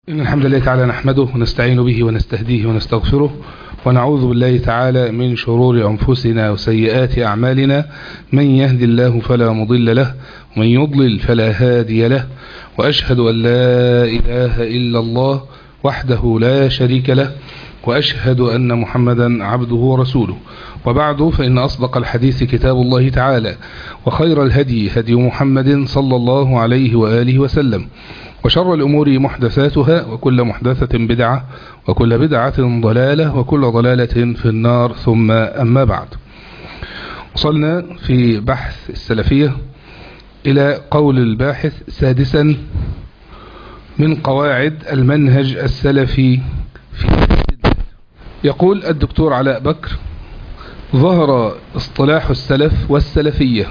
إن الحمد لله تعالى نحمده ونستعين به ونستهديه ونستغفره ونعوذ بالله تعالى من شرور أنفسنا وسيئات أعمالنا. من يهد الله فلا مضل له ومن يضلل فلا هادي له، وأشهد أن لا إله إلا الله وحده لا شريك له، وأشهد أن محمدا عبده ورسوله. وبعد، فإن أصدق الحديث كتاب الله تعالى، وخير الهدي هدي محمد صلى الله عليه وآله وسلم، وشر الأمور محدثاتها، وكل محدثة بدعة، وكل بدعة ضلالة، وكل ضلالة في النار. ثم أما بعد، وصلنا في بحث السلفية إلى قول الباحث سادسا من قواعد المنهج السلفي في الاستدلال. يقول الدكتور علاء بكر: ظهر اصطلاح السلف والسلفية،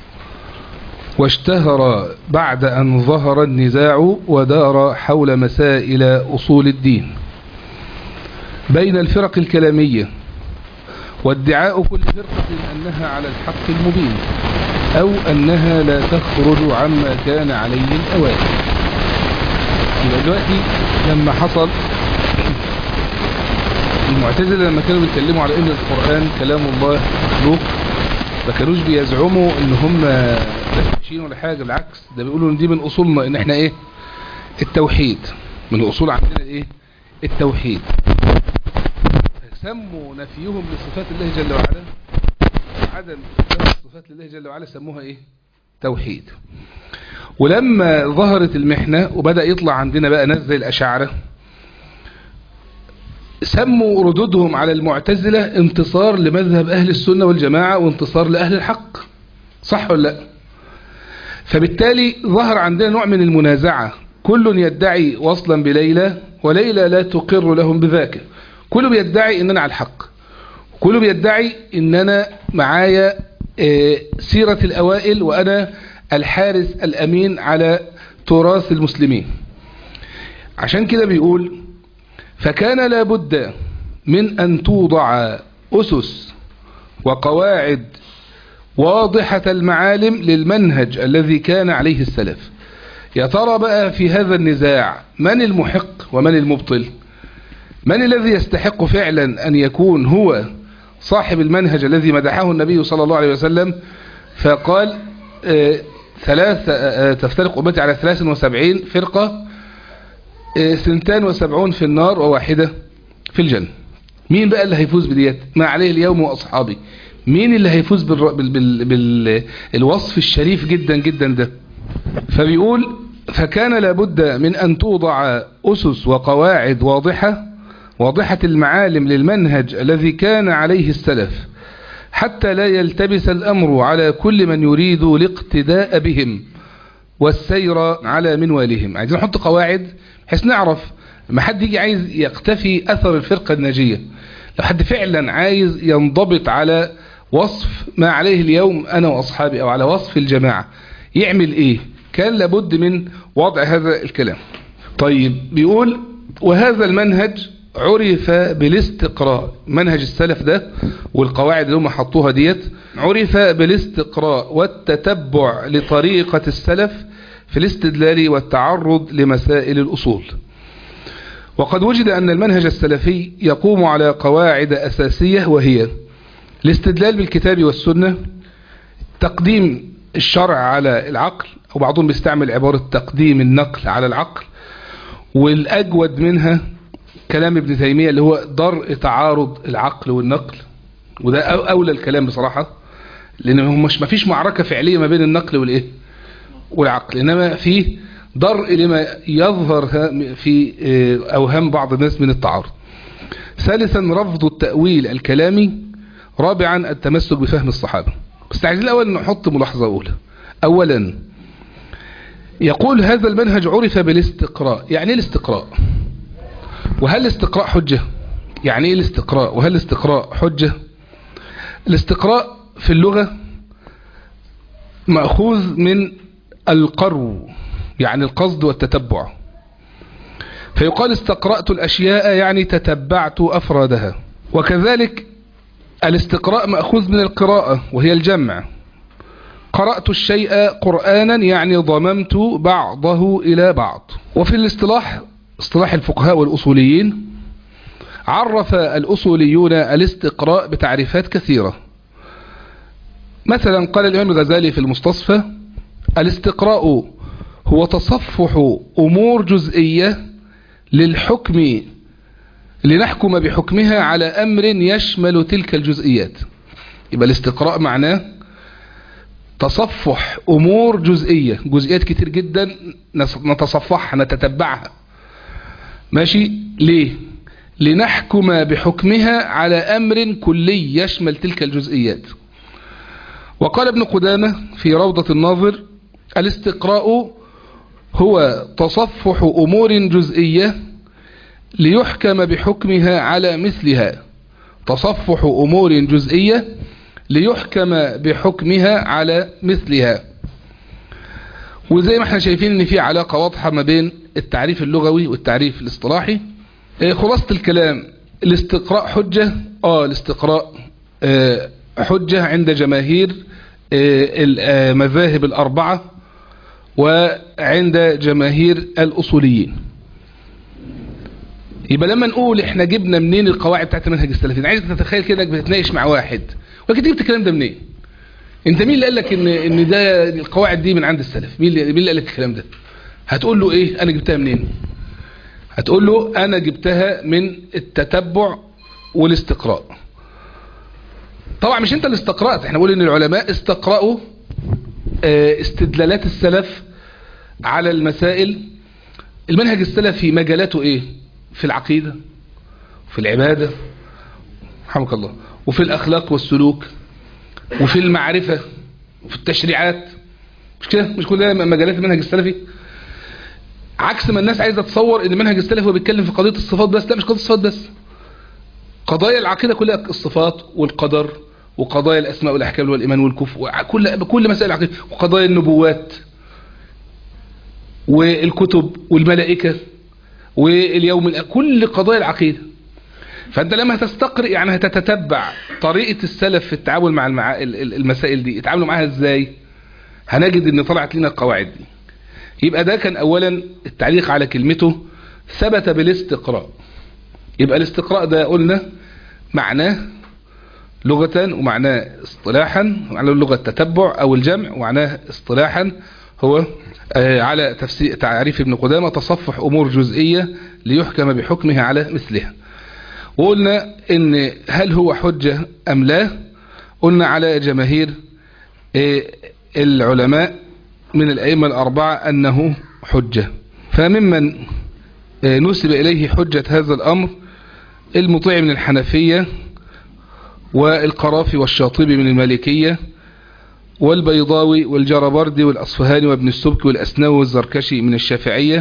واشتهر بعد أن ظهر النزاع ودار حول مسائل أصول الدين بين الفرق الكلامية، وادعاء كل فرقة أنها على الحق المبين أو أنها لا تخرج عما كان عليه الأوائل. يبقى دلوقتي لما حصل المعتزلة لما كانوا بيتكلموا على ان القرآن كلام الله مخلوق، ما كانوش بيزعموا ان هم ماشيين ولا حاجة، بالعكس ده بيقولوا ان دي من اصولنا، ان احنا ايه؟ التوحيد. من الاصول عندنا ايه؟ التوحيد. سموا نفيهم لصفات الله جل وعلا، عدم صفات الله جل وعلا، سموها ايه؟ توحيد. ولما ظهرت المحنة وبدأ يطلع عندنا بقى ناس زي الأشاعرة، سموا ردودهم على المعتزلة انتصار لمذهب أهل السنة والجماعة وانتصار لأهل الحق. صح ولا لا؟ فبالتالي ظهر عندنا نوع من المنازعة، كل يدعي وصلا بليلى وليلى لا تقر لهم بذاك. كل بيدعي ان انا على الحق، كل بيدعي ان انا معايا سيرة الأوائل وأنا الحارس الأمين على تراث المسلمين. عشان كده بيقول: فكان لابد من أن توضع أسس وقواعد واضحة المعالم للمنهج الذي كان عليه السلف. يا ترى بقى في هذا النزاع من المحق ومن المبطل؟ من الذي يستحق فعلا أن يكون هو صاحب المنهج الذي مدحه النبي صلى الله عليه وسلم، فقال تفترق أمتي على 73 فرقة، 72 في النار وواحدة في الجنة. مين بقى اللي هيفوز بديت؟ ما عليه اليوم وأصحابي. مين اللي هيفوز بالوصف الشريف جدا جدا ده؟ فبيقول: فكان لابد من أن توضع أسس وقواعد واضحة المعالم للمنهج الذي كان عليه السلف، حتى لا يلتبس الأمر على كل من يريد الاقتداء بهم والسير على منوالهم. عايزين نحط قواعد بحيث نعرف لما حد يجي عايز يقتفي أثر الفرقة الناجية، لو حد فعلا عايز ينضبط على وصف ما عليه اليوم أنا وأصحابي أو على وصف الجماعة، يعمل إيه؟ كان لابد من وضع هذا الكلام. طيب، بيقول: وهذا المنهج عرف بالاستقراء. منهج السلف ده والقواعد اللي هم حطوها ديت عرف بالاستقراء والتتبع لطريقة السلف في الاستدلال والتعرض لمسائل الأصول. وقد وجد أن المنهج السلفي يقوم على قواعد أساسية، وهي الاستدلال بالكتاب والسنة، تقديم الشرع على العقل، أو بعضهم بيستعمل عبارة تقديم النقل على العقل، والأجود منها كلام ابن تيمية اللي هو درء تعارض العقل والنقل، وده أولى الكلام بصراحة، لأن ما فيش معركة فعلية ما بين النقل والإيه؟ والعقل، إنما في درء لما يظهر في أوهام بعض الناس من التعارض. ثالثا، رفض التأويل الكلامي. رابعا، التمسك بفهم الصحابة. بس عايزين الأول نحط ملاحظة أولى. أولا، يقول هذا المنهج عرف بالاستقراء. يعني ايه الاستقراء؟ وهل الاستقراء حجة؟ يعني ايه الاستقراء؟ وهل الاستقراء حجة؟ الاستقراء في اللغة مأخوذ من القرو، يعني القصد والتتبع. فيقال استقرأت الأشياء يعني تتبعت أفرادها. وكذلك الاستقراء مأخوذ من القراءة وهي الجمع. قرأت الشيء قرآنا يعني ضممت بعضه إلى بعض. وفي الاصطلاح اصطلاح الفقهاء والأصوليين. عرف الأصوليون الاستقراء بتعريفات كثيرة. مثلا قال الإمام الغزالي في المستصفى: الاستقراء هو تصفح أمور جزئية للحكم لنحكم بحكمها على أمر يشمل تلك الجزئيات. يبقى الاستقراء معناه تصفح أمور جزئية، جزئيات كتير جدا نتصفحها نتتبعها. ماشي؟ ليه؟ لنحكم بحكمها على أمر كلي يشمل تلك الجزئيات. وقال ابن قدامة في روضة الناظر: الاستقراء هو تصفح أمور جزئية ليحكم بحكمها على مثلها. تصفح أمور جزئية ليحكم بحكمها على مثلها. وزي ما احنا شايفين ان في علاقة واضحة ما بين التعريف اللغوي والتعريف الاصطلاحي. خلاصة الكلام: الاستقراء حجة. الاستقراء حجة عند جماهير المذاهب الأربعة وعند جماهير الأصوليين. يبقى لما نقول احنا جبنا منين القواعد بتاعت المنهج السلفي، انا عايزك تتخيل كده انك بتتناقش مع واحد، ولكن جبت الكلام ده منين؟ انت مين اللي قال لك ان ده القواعد دي من عند السلف؟ مين اللي قال لك الكلام ده؟ هتقول له ايه؟ انا جبتها منين؟ هتقول له انا جبتها من التتبع والاستقراء. طبعا مش انت اللي استقرأت، احنا بنقول ان العلماء استقرأوا استدلالات السلف على المسائل. المنهج السلفي مجالاته ايه؟ في العقيدة، في العبادة، رحمك الله، وفي الأخلاق والسلوك، وفي المعرفة، وفي التشريعات. مش كده؟ مش كل ده مجالات المنهج السلفي؟ عكس ما الناس عايزة تصور ان المنهج السلفي هو بيتكلم في قضية الصفات بس. لا، مش قضية الصفات بس، قضايا العقيدة كلها، الصفات والقدر وقضايا الأسماء والأحكام والإيمان والكفر وكل مسائل العقيدة، وقضايا النبوات والكتب والملائكة واليوم كل قضايا العقيدة. فأنت لما هتستقرئ يعني هتتتبع طريقة السلف في التعامل مع المسائل دي، يتعاملوا معها ازاي، هنجد ان طلعت لنا القواعد دي. يبقى ده كان اولا التعليق على كلمته ثبت بالاستقراء. يبقى الاستقراء ده قلنا معناه لغة ومعناه اصطلاحا، معناه اللغة التتبع او الجمع، ومعناه اصطلاحا هو على تفسير تعريف ابن قدامة تصفح امور جزئية ليحكم بحكمها على مثلها. وقلنا ان هل هو حجة ام لا؟ قلنا على جماهير العلماء من الأئمة الأربعة أنه حجة. فممن نسب إليه حجة هذا الأمر المطيع من الحنفية، والقرافي والشاطبي من المالكية، والبيضاوي والجربردي والأصفهاني وابن السبك والأسنوي والزركشي من الشافعية،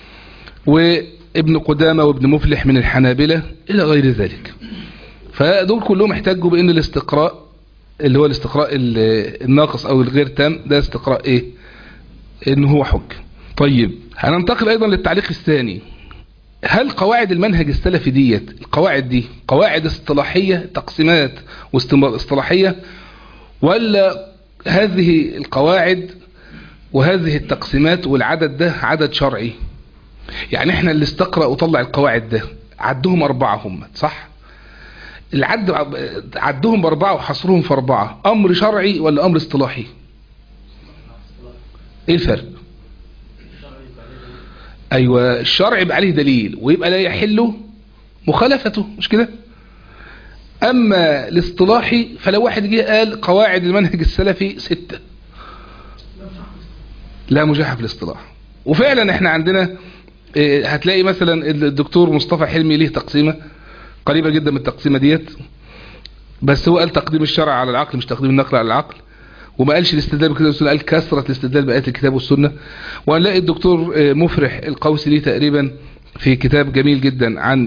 وابن قدامة وابن مفلح من الحنابلة إلى غير ذلك. فدول كلهم احتجوا بأن الاستقراء اللي هو الاستقراء الناقص أو الغير تام ده استقراء إيه؟ إنه هو حج. طيب هننتقل أيضا للتعليق الثاني. هل قواعد المنهج السلفي ديت، القواعد دي قواعد اصطلاحية، تقسيمات واصطلاحية، ولا هذه القواعد وهذه التقسيمات والعدد ده عدد شرعي؟ يعني احنا اللي استقرأ وطلع القواعد ده عدهم 4 هم، صح؟ العد عدهم ب4 وحصرهم في 4، أمر شرعي ولا أمر اصطلاحي؟ ايه الفرق؟ ايوه، الشرع يبقى عليه دليل ويبقى لا يحل مخالفته، مش كده؟ اما الاصطلاحي فلو واحد جه قال قواعد المنهج السلفي 6، لا مجاحة في الاصطلاح. وفعلا احنا عندنا هتلاقي مثلا الدكتور مصطفى حلمي ليه تقسيمة قريبة جدا من التقسيمة ديت، بس هو قال تقديم الشرع على العقل مش تقديم النقل على العقل، وما قالش الاستدلال بالكتاب والسنة، قال كثرة الاستدلال بآيات الكتاب والسنة. وهنلاقي الدكتور مفرح القوسي ليه تقريبا في كتاب جميل جدا عن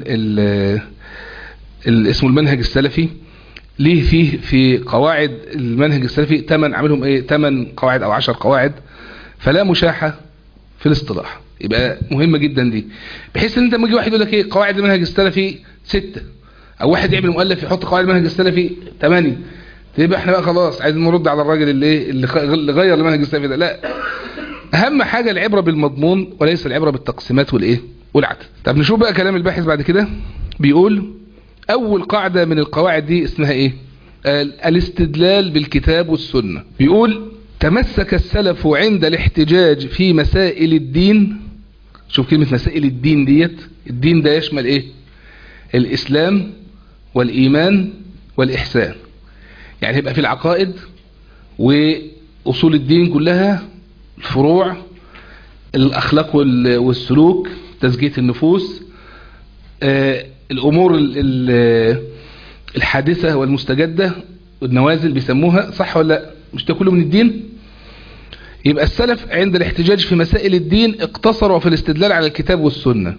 اسمه المنهج السلفي، ليه فيه في قواعد المنهج السلفي 8 عاملهم ايه، 8 قواعد او 10 قواعد، فلا مشاحة في الاصطلاح. يبقى مهمة جدا دي، بحيث ان انت لما يجي واحد يقول لك ايه قواعد المنهج السلفي 6، او واحد يعمل مؤلف يحط قواعد المنهج السلفي 8، يبقى احنا بقى خلاص عايزين نرد على الراجل اللي غير المنهج السلفي ده. لا، اهم حاجة العبرة بالمضمون وليس العبرة بالتقسيمات والايه والعدد. طب نشوف بقى كلام الباحث بعد كده. بيقول أول قاعدة من القواعد دي اسمها إيه؟ الاستدلال بالكتاب والسنة. بيقول تمسك السلف عند الاحتجاج في مسائل الدين. شوف كلمة مسائل الدين ديت، الدين ده يشمل إيه؟ الإسلام والإيمان والإحسان. يعني هيبقى في العقائد وأصول الدين كلها، الفروع، الأخلاق والسلوك، تزكية النفوس، الأمور الحادثة والمستجدة والنوازل بيسموها، صح ولا لا؟ مش ده كله من الدين؟ يبقى السلف عند الاحتجاج في مسائل الدين اقتصروا في الاستدلال على الكتاب والسنة،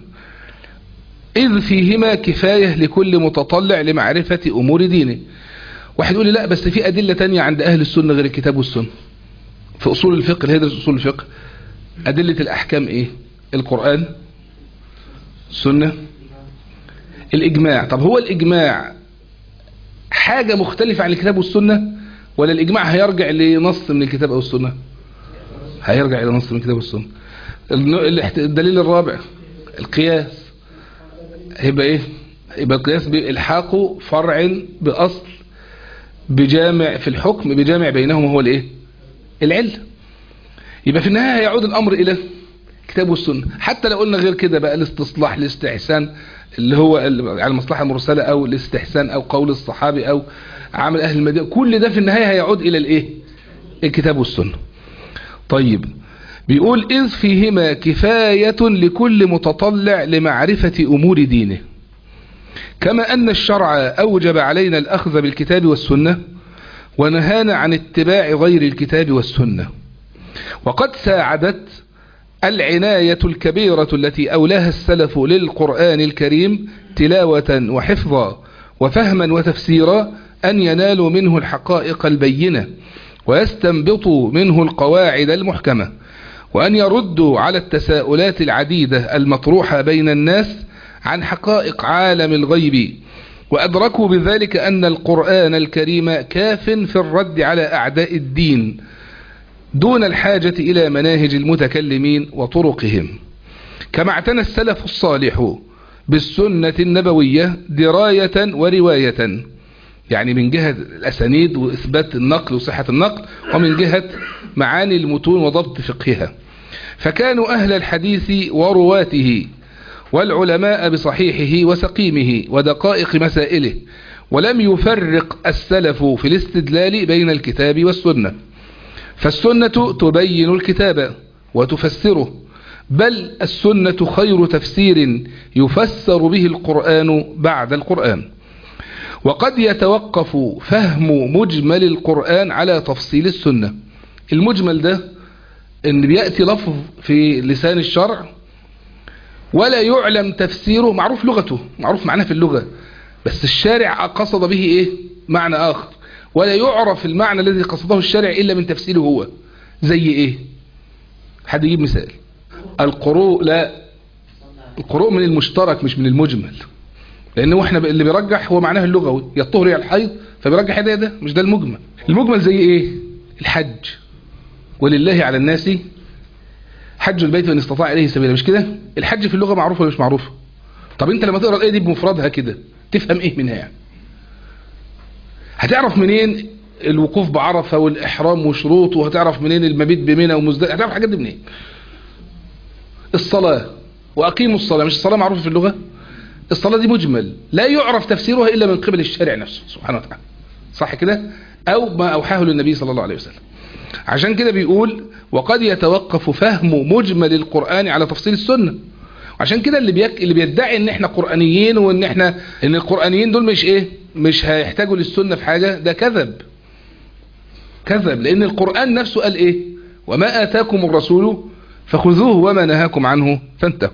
إذ فيهما كفاية لكل متطلع لمعرفة أمور دينه. واحد يقول لي لا بس في أدلة تانية عند أهل السنة غير الكتاب والسنة. في أصول الفقه، اللي هيدرس أصول الفقه، أدلة الأحكام إيه؟ القرآن، السنة، الإجماع. طب هو الإجماع حاجة مختلفة عن الكتاب والسنة، ولا الإجماع هيرجع لنص من الكتاب أو السنة؟ هيرجع إلى نص من الكتاب والسنة. الدليل الرابع القياس. هيبقى إيه؟ يبقى القياس بإلحاق فرع بأصل بجامع في الحكم، بجامع بينهما هو الإيه؟ العلة. يبقى في النهاية يعود الأمر إلى الكتاب والسنة. حتى لو قلنا غير كده بقى الاستصلاح، الاستحسان اللي هو على المصلحة المرسلة، أو الاستحسان، أو قول الصحابي، أو عمل أهل المدينة، كل ده في النهاية هيعود إلى الإيه؟ الكتاب والسنة. طيب بيقول إذ فيهما كفاية لكل متطلع لمعرفة أمور دينه، كما أن الشرع أوجب علينا الأخذ بالكتاب والسنة ونهانا عن اتباع غير الكتاب والسنة. وقد ساعدت العناية الكبيرة التي أولاها السلف للقرآن الكريم تلاوة وحفظا وفهما وتفسيرا أن ينالوا منه الحقائق البينة ويستنبطوا منه القواعد المحكمة، وأن يردوا على التساؤلات العديدة المطروحة بين الناس عن حقائق عالم الغيب. وأدركوا بذلك أن القرآن الكريم كاف في الرد على أعداء الدين دون الحاجة إلى مناهج المتكلمين وطرقهم. كما اعتنى السلف الصالح بالسنة النبوية دراية ورواية، يعني من جهة الأسانيد وإثبات النقل وصحة النقل، ومن جهة معاني المتون وضبط فقهها. فكانوا أهل الحديث ورواته والعلماء بصحيحه وسقيمه ودقائق مسائله، ولم يفرق السلف في الاستدلال بين الكتاب والسنة. فالسنة تبين الكتاب وتفسره، بل السنة خير تفسير يفسر به القرآن بعد القرآن. وقد يتوقف فهم مجمل القرآن على تفصيل السنة. المجمل ده ان بيأتي لفظ في لسان الشرع ولا يعلم تفسيره، معروف لغته، معروف معناه في اللغة، بس الشارع قصد به ايه؟ معنى آخر، ولا يعرف المعنى الذي قصده الشارع إلا من تفسيره هو. زي ايه؟ حد يجيب مثال. القروء، لا، القروء من المشترك مش من المجمل، لأنه احنا اللي بيرجح هو معناه اللغوي، يا الطهر يا الحيض، فبيرجح ده مش ده المجمل. المجمل زي ايه؟ الحج، ولله على الناس حج البيت من استطاع إليه سبيلا، مش كده؟ الحج في اللغة معروف ولا مش معروف؟ طب انت لما تقرأ الآية دي بمفردها كده تفهم ايه منها يعني؟ هتعرف منين الوقوف بعرفة والإحرام وشروطه، وهتعرف منين المبيت بمنى ومزدلفة، هتعرف الحاجات دي منين؟ الصلاة، وأقيموا الصلاة، مش الصلاة معروفة في اللغة؟ الصلاة دي مجمل لا يعرف تفسيرها إلا من قبل الشارع نفسه سبحانه وتعالى، صح كده؟ أو ما أوحاه للنبي صلى الله عليه وسلم. عشان كده بيقول وقد يتوقف فهم مجمل القرآن على تفصيل السنة. عشان كده اللي بيدعي ان احنا قرآنيين، وان احنا ان القرآنيين دول مش ايه، مش هيحتاجوا للسنة في حاجة، ده كذب، كذب. لان القرآن نفسه قال ايه؟ وما آتاكم الرسول فخذوه وما نهاكم عنه فانتهوا.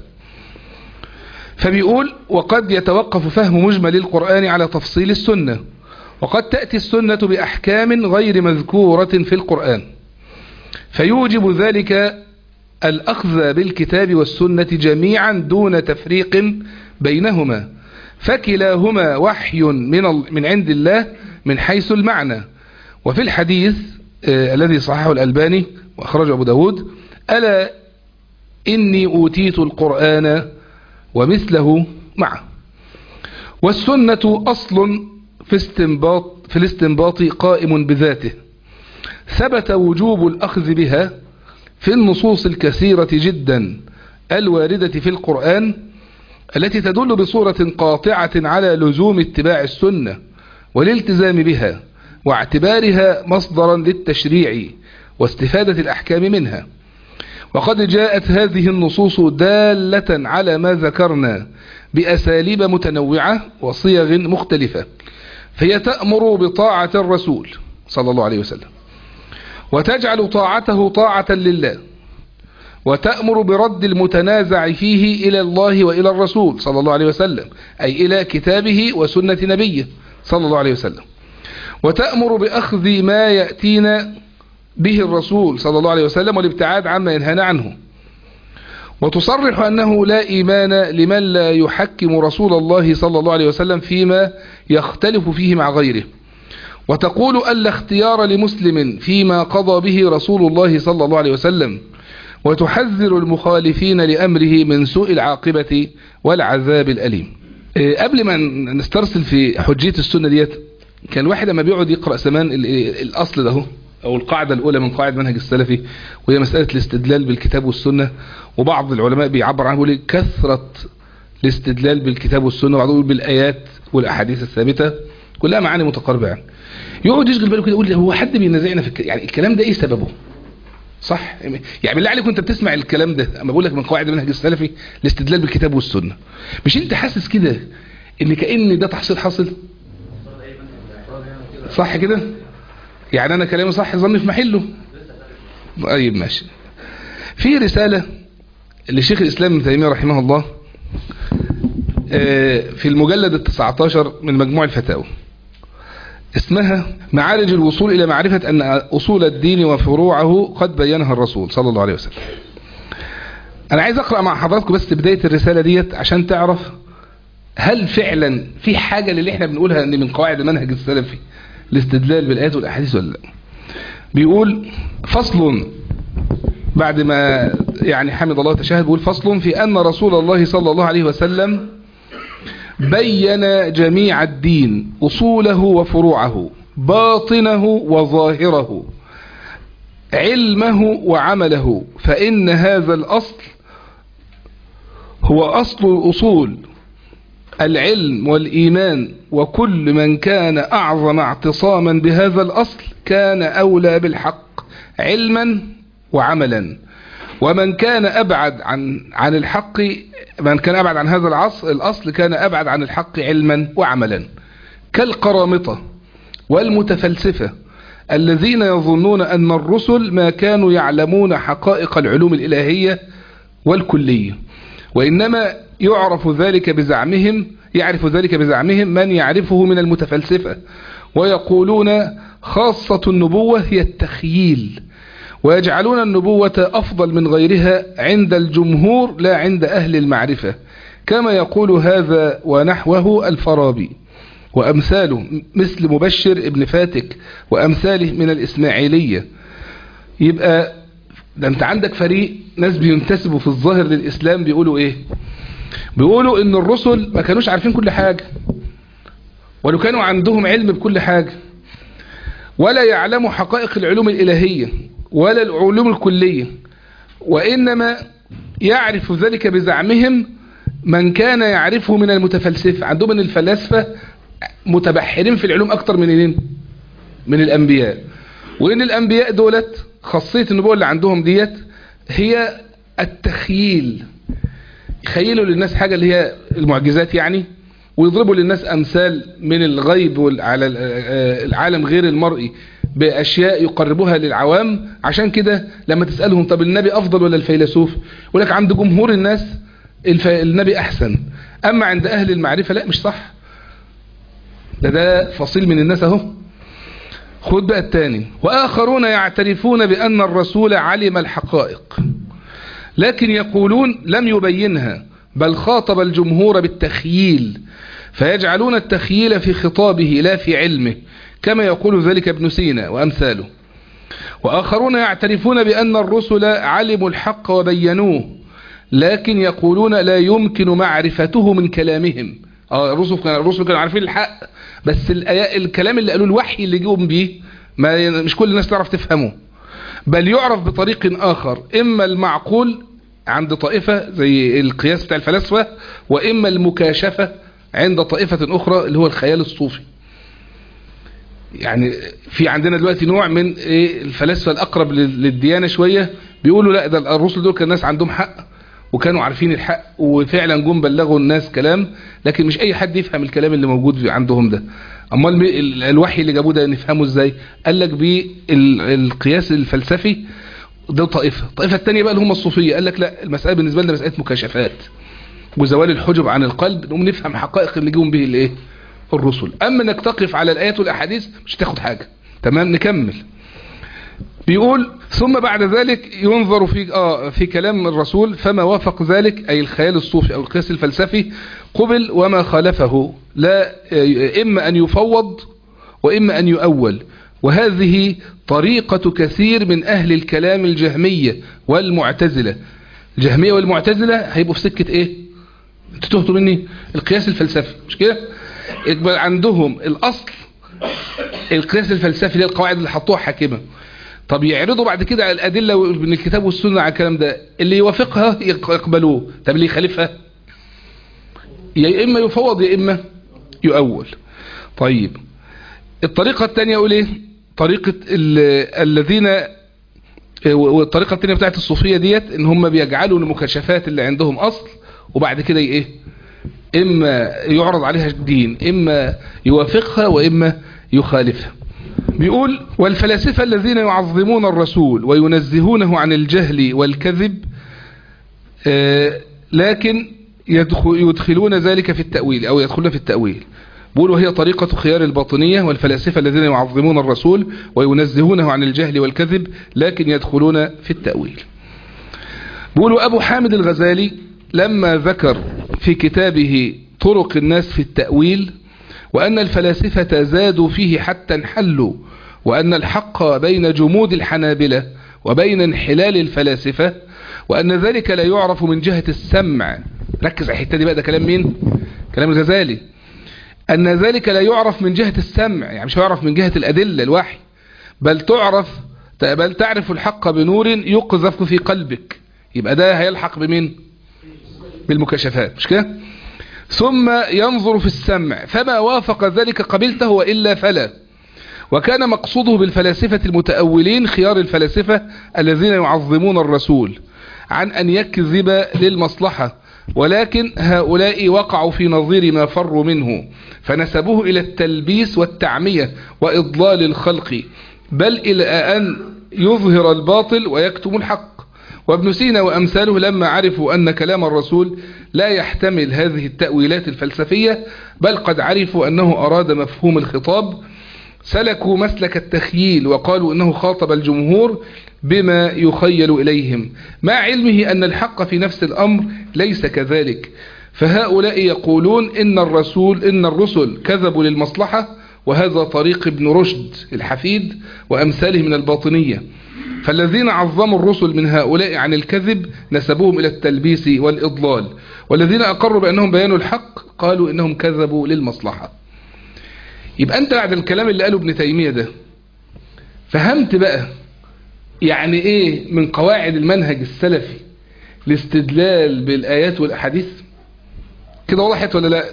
فبيقول وقد يتوقف فهم مجمل القرآن على تفصيل السنة، وقد تأتي السنة بأحكام غير مذكورة في القرآن، فيوجب ذلك الأخذ بالكتاب والسنة جميعا دون تفريق بينهما، فكلاهما وحي من عند الله من حيث المعنى. وفي الحديث الذي صححه الألباني وأخرجه أبو داود: ألا إني أوتيت القرآن ومثله معه. والسنة أصل في الاستنباط قائم بذاته، ثبت وجوب الأخذ بها في النصوص الكثيرة جدا الواردة في القرآن التي تدل بصورة قاطعة على لزوم اتباع السنة والالتزام بها واعتبارها مصدرا للتشريع واستفادة الأحكام منها. وقد جاءت هذه النصوص دالة على ما ذكرنا بأساليب متنوعة وصيغ مختلفة، فهي تأمر بطاعة الرسول صلى الله عليه وسلم، وتجعل طاعته طاعة لله، وتأمر برد المتنازع فيه إلى الله وإلى الرسول صلى الله عليه وسلم، أي إلى كتابه وسنة نبيه صلى الله عليه وسلم، وتأمر بأخذ ما يأتينا به الرسول صلى الله عليه وسلم والابتعاد عما ينهانا عنه. وتصرح أنه لا إيمان لمن لا يحكم رسول الله صلى الله عليه وسلم فيما يختلف فيه مع غيره، وتقول ألا اختيار لمسلم فيما قضى به رسول الله صلى الله عليه وسلم، وتحذر المخالفين لأمره من سوء العاقبة والعذاب الأليم. قبل ما نسترسل في حجية السنة ديت، كان الواحد لما بيقعد يقرأ زمان الأصل ده أو القاعدة الأولى من قواعد منهج السلفي، وهي مسألة الاستدلال بالكتاب والسنة. وبعض العلماء بيعبر عنه يقول كثرة الاستدلال بالكتاب والسنة، وبعضهم يقول بالآيات والأحاديث الثابتة، كلها معاني متقاربة. يعني يقعد يشغل باله كده يقول هو حد بينازعنا في يعني الكلام ده ايه سببه؟ صح؟ يعني بالله عليك وانت بتسمع الكلام ده، اما بقول لك من قواعد المنهج السلفي الاستدلال بالكتاب والسنة، مش انت حاسس كده ان كأن ده تحصيل حاصل؟ صح كده؟ يعني انا كلامي صح ظني في محله. طيب ماشي. في رسالة لشيخ الاسلام ابن تيمية رحمه الله في المجلد 19 من مجموع الفتاوى، اسمها معارج الوصول إلى معرفة أن أصول الدين وفروعه قد بينها الرسول صلى الله عليه وسلم. أنا عايز أقرأ مع حضراتكم بس بداية الرسالة ديت عشان تعرف هل فعلا في حاجة اللي احنا بنقولها أن من قواعد المنهج السلفي الاستدلال بالآيات والأحاديث ولا لا. بيقول فصل، بعد ما يعني حمد الله وتشهد، بيقول فصل في أن رسول الله صلى الله عليه وسلم بين جميع الدين أصوله وفروعه، باطنه وظاهره، علمه وعمله، فإن هذا الأصل هو أصل الأصول، العلم والإيمان، وكل من كان أعظم اعتصاما بهذا الأصل كان أولى بالحق علما وعملا، ومن كان أبعد عن الحق، من كان أبعد عن هذا الأصل كان أبعد عن الحق علما وعملا، كالقرامطة والمتفلسفة الذين يظنون أن الرسل ما كانوا يعلمون حقائق العلوم الإلهية والكلية، وإنما يعرف ذلك بزعمهم من يعرفه من المتفلسفة، ويقولون خاصة النبوة هي التخييل، ويجعلون النبوة أفضل من غيرها عند الجمهور لا عند أهل المعرفة، كما يقول هذا ونحوه الفارابي وأمثاله مثل مبشر ابن فاتك وأمثاله من الإسماعيلية. يبقى ده أنت عندك فريق ناس بينتسبوا في الظاهر للإسلام بيقولوا إيه؟ بيقولوا إن الرسل ما كانوش عارفين كل حاجة، ولو كانوا عندهم علم بكل حاجة، ولا يعلموا حقائق العلوم الإلهية ولا العلوم الكلية، وإنما يعرف ذلك بزعمهم من كان يعرفه من المتفلسفة. عندهم أن الفلاسفة متبحرين في العلوم أكتر من الأنبياء، وإن الأنبياء دولت خاصية النبوة اللي عندهم ديت هي التخييل، يخيلوا للناس حاجة اللي هي المعجزات يعني، ويضربوا للناس أمثال من الغيب على العالم غير المرئي بأشياء يقربوها للعوام. عشان كده لما تسألهم طب النبي أفضل ولا الفيلسوف، يقول لك عند جمهور الناس النبي أحسن، أما عند أهل المعرفة لا مش صح. ده فصيل من الناس اهو. خد بقى الثاني، وآخرون يعترفون بأن الرسول علم الحقائق لكن يقولون لم يبينها، بل خاطب الجمهور بالتخييل، فيجعلون التخييل في خطابه لا في علمه، كما يقول ذلك ابن سينا وأمثاله. وآخرون يعترفون بأن الرسل علموا الحق وبينوه لكن يقولون لا يمكن معرفته من كلامهم. الرسل كانوا عارفين الحق، بس الكلام اللي قالوا الوحي اللي جيهم بيه مش كل الناس تعرف تفهمه، بل يعرف بطريق آخر، إما المعقول عند طائفة زي القياس بتاع الفلاسفة، وإما المكاشفة عند طائفة أخرى اللي هو الخيال الصوفي. يعني في عندنا دلوقتي نوع من الفلاسفة الأقرب للديانة شوية، بيقولوا لا ده الرسل دول كان الناس عندهم حق وكانوا عارفين الحق وفعلا جم بلغوا الناس كلام، لكن مش أي حد يفهم الكلام اللي موجود عندهم ده. أمال الوحي اللي جابوه ده نفهمه ازاي؟ قال لك بالقياس الفلسفي ده طائفة التانية بقى اللي هم الصوفية، قال لك لا المسألة بالنسبة لنا مسألة مكاشفات وزوال الحجب عن القلب، نقوم نفهم حقائق اللي جيهم به الايه الرسل. اما انك تقف على الايات والاحاديث مش تاخد حاجة. تمام، نكمل. بيقول ثم بعد ذلك ينظر في كلام الرسول، فما وافق ذلك أي الخيال الصوفي أو القياس الفلسفي قبل، وما خالفه لا إما أن يفوض وإما أن يؤول. وهذه طريقة كثير من أهل الكلام الجهمية والمعتزلة. الجهمية والمعتزلة هيبقوا في سكة إيه؟ انتوا تهتوا مني؟ القياس الفلسفي، مش كده؟ يبقى عندهم الأصل القياس الفلسفي اللي القواعد اللي حطوها حاكمة. طب يعرضوا بعد كده على الأدلة من الكتاب والسنة على الكلام ده، اللي يوافقها يقبلوه، طب اللي يخالفها يا إما يفوض يا إما يؤول. طيب الطريقة الثانية يقول إيه؟ طريقة الذين، والطريقة الثانية بتاعت الصوفية ديت إن هم بيجعلوا المكاشفات اللي عندهم أصل، وبعد كده إيه؟ إما يعرض عليها الدين، إما يوافقها وإما يخالفها. بيقول والفلاسفة الذين يعظمون الرسول وينزهونه عن الجهل والكذب، لكن يدخلون ذلك في التأويل أو يدخلون في التأويل. بيقول وهي طريقة خيار الباطنية والفلاسفة الذين يعظمون الرسول وينزهونه عن الجهل والكذب لكن يدخلون في التأويل. بيقول أبو حامد الغزالي لما ذكر في كتابه طرق الناس في التأويل وأن الفلاسفة زادوا فيه حتى انحلوا، وأن الحق بين جمود الحنابلة وبين انحلال الفلاسفة، وأن ذلك لا يعرف من جهة السمع. ركز على الحتة دي بقى، ده كلام مين؟ كلام الغزالي. أن ذلك لا يعرف من جهة السمع، يعني مش يعرف من جهة الأدلة الوحي، بل تعرف الحق بنور يقذف في قلبك. يبقى ده هيلحق بمين؟ بالمكاشفات، مش كده؟ ثم ينظر في السمع فما وافق ذلك قبلته وإلا فلا. وكان مقصوده بالفلاسفة المتأولين خيار الفلاسفة الذين يعظمون الرسول عن أن يكذب للمصلحة، ولكن هؤلاء وقعوا في نظير ما فروا منه فنسبوه إلى التلبيس والتعمية وإضلال الخلق، بل إلى أن يظهر الباطل ويكتم الحق. وابن سينا وأمثاله لما عرفوا أن كلام الرسول لا يحتمل هذه التأويلات الفلسفية، بل قد عرفوا أنه أراد مفهوم الخطاب، سلكوا مسلك التخييل وقالوا إنه خاطب الجمهور بما يخيل إليهم، مع علمه أن الحق في نفس الأمر ليس كذلك. فهؤلاء يقولون إن الرسل كذبوا للمصلحة، وهذا طريق ابن رشد الحفيد وأمثاله من الباطنية. فالذين عظموا الرسل من هؤلاء عن الكذب نسبوهم إلى التلبيس والإضلال، والذين أقروا بأنهم بيانوا الحق قالوا إنهم كذبوا للمصلحة. يبقى أنت بعد الكلام اللي قاله ابن تيمية ده فهمت بقى يعني إيه من قواعد المنهج السلفي الاستدلال بالآيات والأحاديث؟ كده وضحت ولا لا؟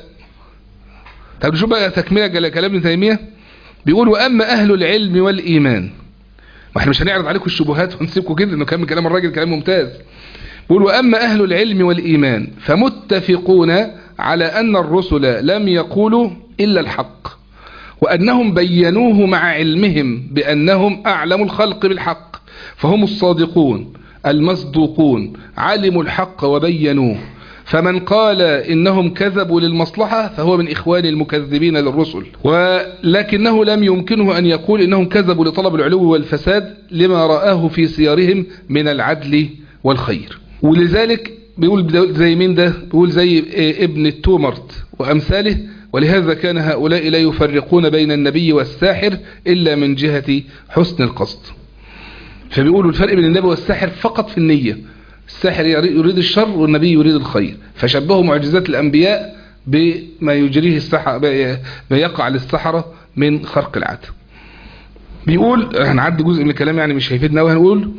طب نشوف بقى تكملة كلام ابن تيمية. بيقول وأما أهل العلم والإيمان، واحنا مش هنعرض عليكم الشبهات ونسيبكم كده انه كلام الراجل كلام ممتاز. بيقول وأما أهل العلم والإيمان فمتفقون على أن الرسل لم يقولوا إلا الحق، وأنهم بينوه مع علمهم بأنهم أعلم الخلق بالحق، فهم الصادقون المصدوقون علموا الحق وبينوه. فمن قال إنهم كذبوا للمصلحة فهو من إخوان المكذبين للرسل، ولكنه لم يمكنه أن يقول إنهم كذبوا لطلب العلو والفساد لما رآه في سيرهم من العدل والخير. ولذلك بيقول زي مين ده؟ بيقول زي ابن التومرت وأمثاله. ولهذا كان هؤلاء لا يفرقون بين النبي والساحر إلا من جهة حسن القصد. فبيقولوا الفرق بين النبي والساحر فقط في النية، الساحر يريد الشر والنبي يريد الخير، فشبهوا معجزات الأنبياء بما يجريه السحر، ما يقع للسحرة من خرق العادة. بيقول هنعدي جزء من الكلام يعني مش هيفيدنا، وهنقول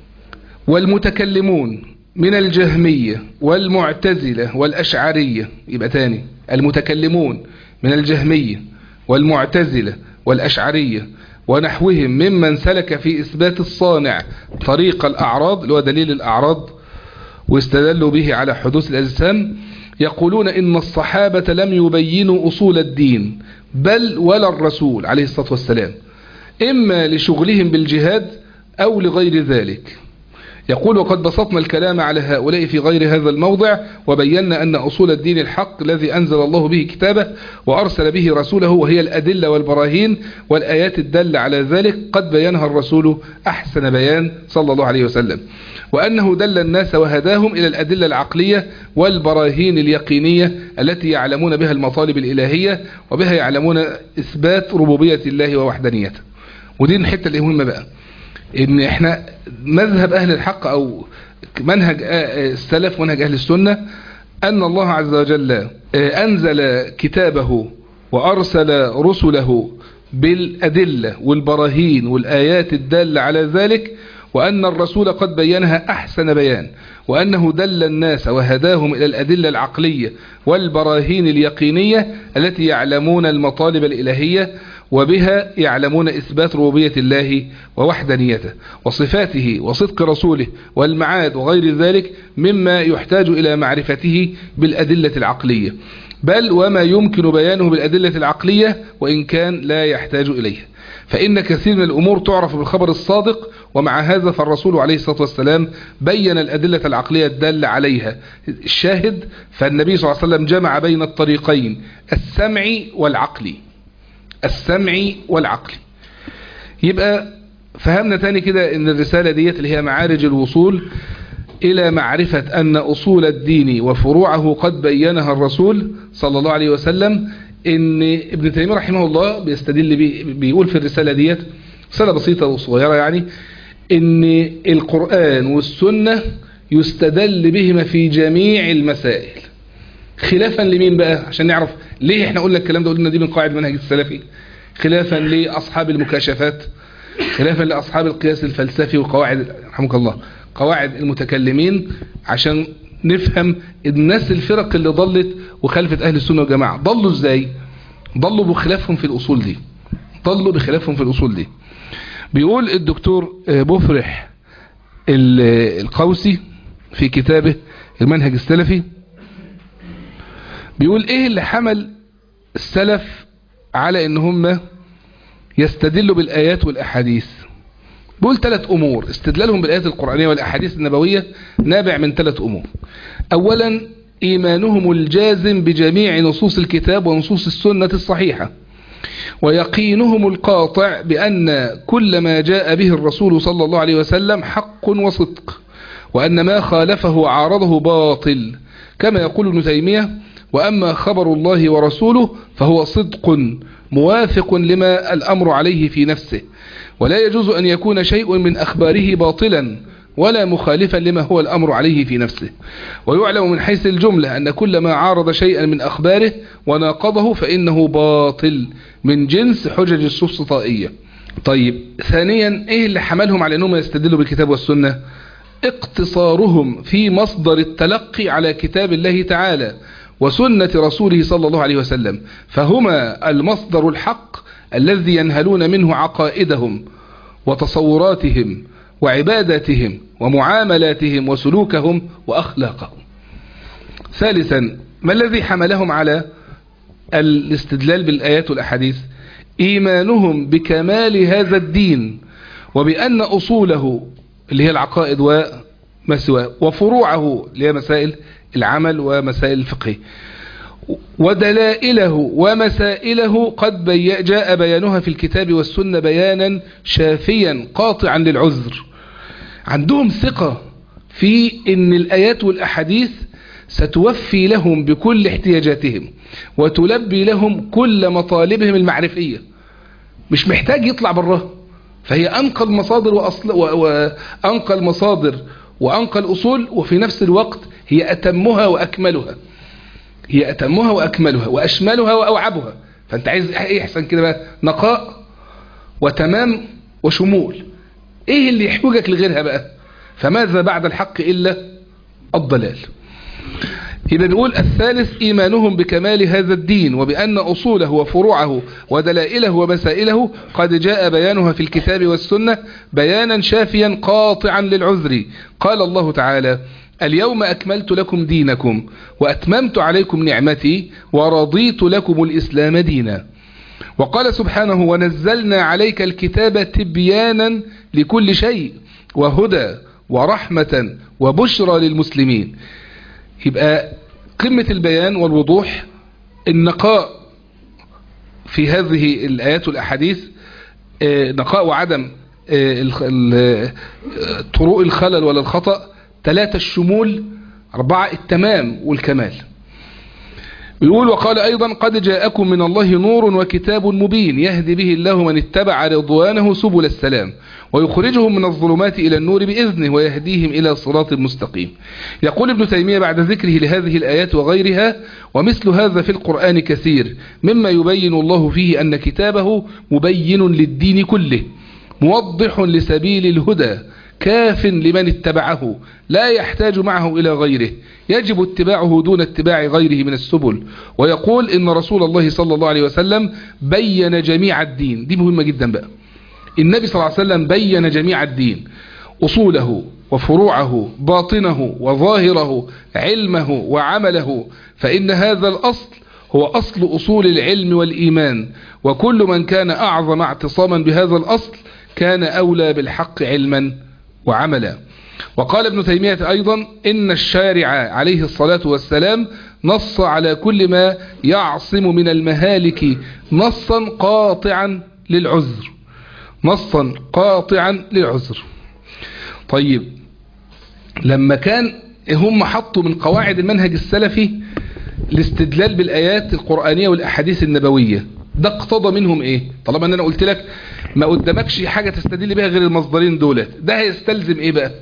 والمتكلمون من الجهمية والمعتزلة والأشعرية. يبقى تاني، المتكلمون من الجهمية والمعتزلة والأشعرية ونحوهم ممن سلك في إثبات الصانع طريق الأعراض، اللي هو دليل الأعراض، واستدلوا به على حدوث الأجسام، يقولون إن الصحابة لم يبينوا أصول الدين بل ولا الرسول عليه الصلاة والسلام، إما لشغلهم بالجهاد أو لغير ذلك. يقول وقد بسطنا الكلام على هؤلاء في غير هذا الموضع، وبينا أن أصول الدين الحق الذي أنزل الله به كتابه وأرسل به رسوله، وهي الأدلة والبراهين والآيات الدالة على ذلك، قد بينها الرسول أحسن بيان صلى الله عليه وسلم، وأنه دل الناس وهداهم إلى الأدلة العقلية والبراهين اليقينية التي يعلمون بها المطالب الإلهية، وبها يعلمون إثبات ربوبية الله ووحدانيته. ودي الحتة اللي مهمة بقى، ان احنا مذهب اهل الحق او منهج السلف ومنهج اهل السنة، ان الله عز وجل انزل كتابه وارسل رسله بالادلة والبراهين والايات الدالة على ذلك، وان الرسول قد بينها احسن بيان، وانه دل الناس وهداهم الى الادلة العقلية والبراهين اليقينية التي يعلمون المطالب الالهية، وبها يعلمون إثبات ربوبية الله ووحدانيته وصفاته وصدق رسوله والمعاد وغير ذلك مما يحتاج إلى معرفته بالأدلة العقلية، بل وما يمكن بيانه بالأدلة العقلية وإن كان لا يحتاج إليها، فإن كثير من الأمور تعرف بالخبر الصادق، ومع هذا فالرسول عليه الصلاة والسلام بين الأدلة العقلية الدالة عليها الشاهد، فالنبي صلى الله عليه وسلم جمع بين الطريقين السمعي والعقلي، السمعي والعقلي. يبقى فهمنا تاني كده ان الرسالة ديت اللي هي معارج الوصول الى معرفة ان اصول الدين وفروعه قد بينها الرسول صلى الله عليه وسلم. ان ابن تيمية رحمه الله بيستدل بيقول في الرسالة ديت، رسالة بسيطة وصغيرة يعني، ان القرآن والسنة يستدل بهما في جميع المسائل، خلافا لمين بقى؟ عشان نعرف ليه احنا قلنا الكلام ده، قلنا دي من قواعد منهج السلفي، خلافا لأصحاب المكاشفات، خلافا لأصحاب القياس الفلسفي وقواعد رحمك الله قواعد المتكلمين، عشان نفهم الناس الفرق اللي ضلت وخلفت أهل السنة والجماعة ضلوا ازاي. ضلوا بخلافهم في الأصول دي، ضلوا بخلافهم في الأصول دي. بيقول الدكتور بفرح القوسي في كتابه المنهج السلفي، بيقول ايه اللي حمل السلف على ان هم يستدلوا بالآيات والأحاديث. بيقول 3 أمور استدلالهم بالآيات القرآنية والأحاديث النبوية نابع من 3 أمور. أولا إيمانهم الجازم بجميع نصوص الكتاب ونصوص السنة الصحيحة، ويقينهم القاطع بأن كل ما جاء به الرسول صلى الله عليه وسلم حق وصدق، وأن ما خالفه عارضه باطل، كما يقول ابن تيمية: وأما خبر الله ورسوله فهو صدق موافق لما الأمر عليه في نفسه، ولا يجوز أن يكون شيء من أخباره باطلا ولا مخالفا لما هو الأمر عليه في نفسه. ويعلم من حيث الجملة أن كل ما عارض شيئا من أخباره وناقضه فإنه باطل من جنس حجج السفسطائية. طيب، ثانيا ايه اللي حملهم على انهم يستدلوا بالكتاب والسنة؟ اقتصارهم في مصدر التلقي على كتاب الله تعالى وسنة رسوله صلى الله عليه وسلم، فهما المصدر الحق الذي ينهلون منه عقائدهم وتصوراتهم وعباداتهم ومعاملاتهم وسلوكهم وأخلاقهم. ثالثا، ما الذي حملهم على الاستدلال بالآيات والأحاديث؟ إيمانهم بكمال هذا الدين، وبأن أصوله اللي هي العقائد وما سواه، وفروعه اللي هي مسائل العمل ومسائل الفقه، ودلائله ومسائله قد جاء بيانها في الكتاب والسنة بيانا شافيا قاطعا للعذر. عندهم ثقة في ان الآيات والأحاديث ستوفي لهم بكل احتياجاتهم وتلبي لهم كل مطالبهم المعرفية، مش محتاج يطلع براه، فهي أنقى المصادر وأنقى المصادر وأنقى الأصول، وفي نفس الوقت هي أتمها وأكملها، هي أتمها وأكملها وأشملها وأوعبها. فأنت عايز إيه يحسن كده بقى؟ نقاء وتمام وشمول. إيه اللي يحوجك لغيرها بقى؟ فماذا بعد الحق إلا الضلال. يبقى بيقول الثالث إيمانهم بكمال هذا الدين، وبأن أصوله وفروعه ودلائله ومسائله قد جاء بيانها في الكتاب والسنة بيانا شافيا قاطعا للعذر. قال الله تعالى: اليوم أكملت لكم دينكم وأتممت عليكم نعمتي ورضيت لكم الإسلام دينا. وقال سبحانه: ونزلنا عليك الكتاب تبيانا لكل شيء وهدى ورحمة وبشرى للمسلمين. يبقى قمة البيان والوضوح، النقاء في هذه الآيات والأحاديث، نقاء وعدم طرق الخلل ولا الخطأ. 3 الشمول. 4 التمام والكمال. يقول: وقال أيضا: قد جاءكم من الله نور وكتاب مبين يهدي به الله من اتبع رضوانه سبل السلام ويخرجهم من الظلمات إلى النور بإذنه ويهديهم إلى صراط مستقيم. يقول ابن تيمية بعد ذكره لهذه الآيات وغيرها: ومثل هذا في القرآن كثير مما يبين الله فيه أن كتابه مبين للدين كله موضح لسبيل الهدى كاف لمن اتبعه لا يحتاج معه إلى غيره، يجب اتباعه دون اتباع غيره من السبل. ويقول إن رسول الله صلى الله عليه وسلم بين جميع الدين. دي مهمة جدا بقى. النبي صلى الله عليه وسلم بين جميع الدين، أصوله وفروعه، باطنه وظاهره، علمه وعمله، فإن هذا الأصل هو أصل أصول العلم والإيمان، وكل من كان أعظم اعتصاما بهذا الأصل كان أولى بالحق علما وعملا. وقال ابن تيمية أيضا: إن الشارع عليه الصلاة والسلام نص على كل ما يعصم من المهالك نصا قاطعا للعذر، نصا قاطعا للعذر. طيب، لما كان هم حطوا من قواعد المنهج السلفي الاستدلال بالآيات القرآنية والأحاديث النبوية، ده اقتضى منهم ايه؟ طالما ان انا قلت لك ما قدامكش حاجة تستدل بها غير المصدرين دولت، ده هيستلزم ايه بقى؟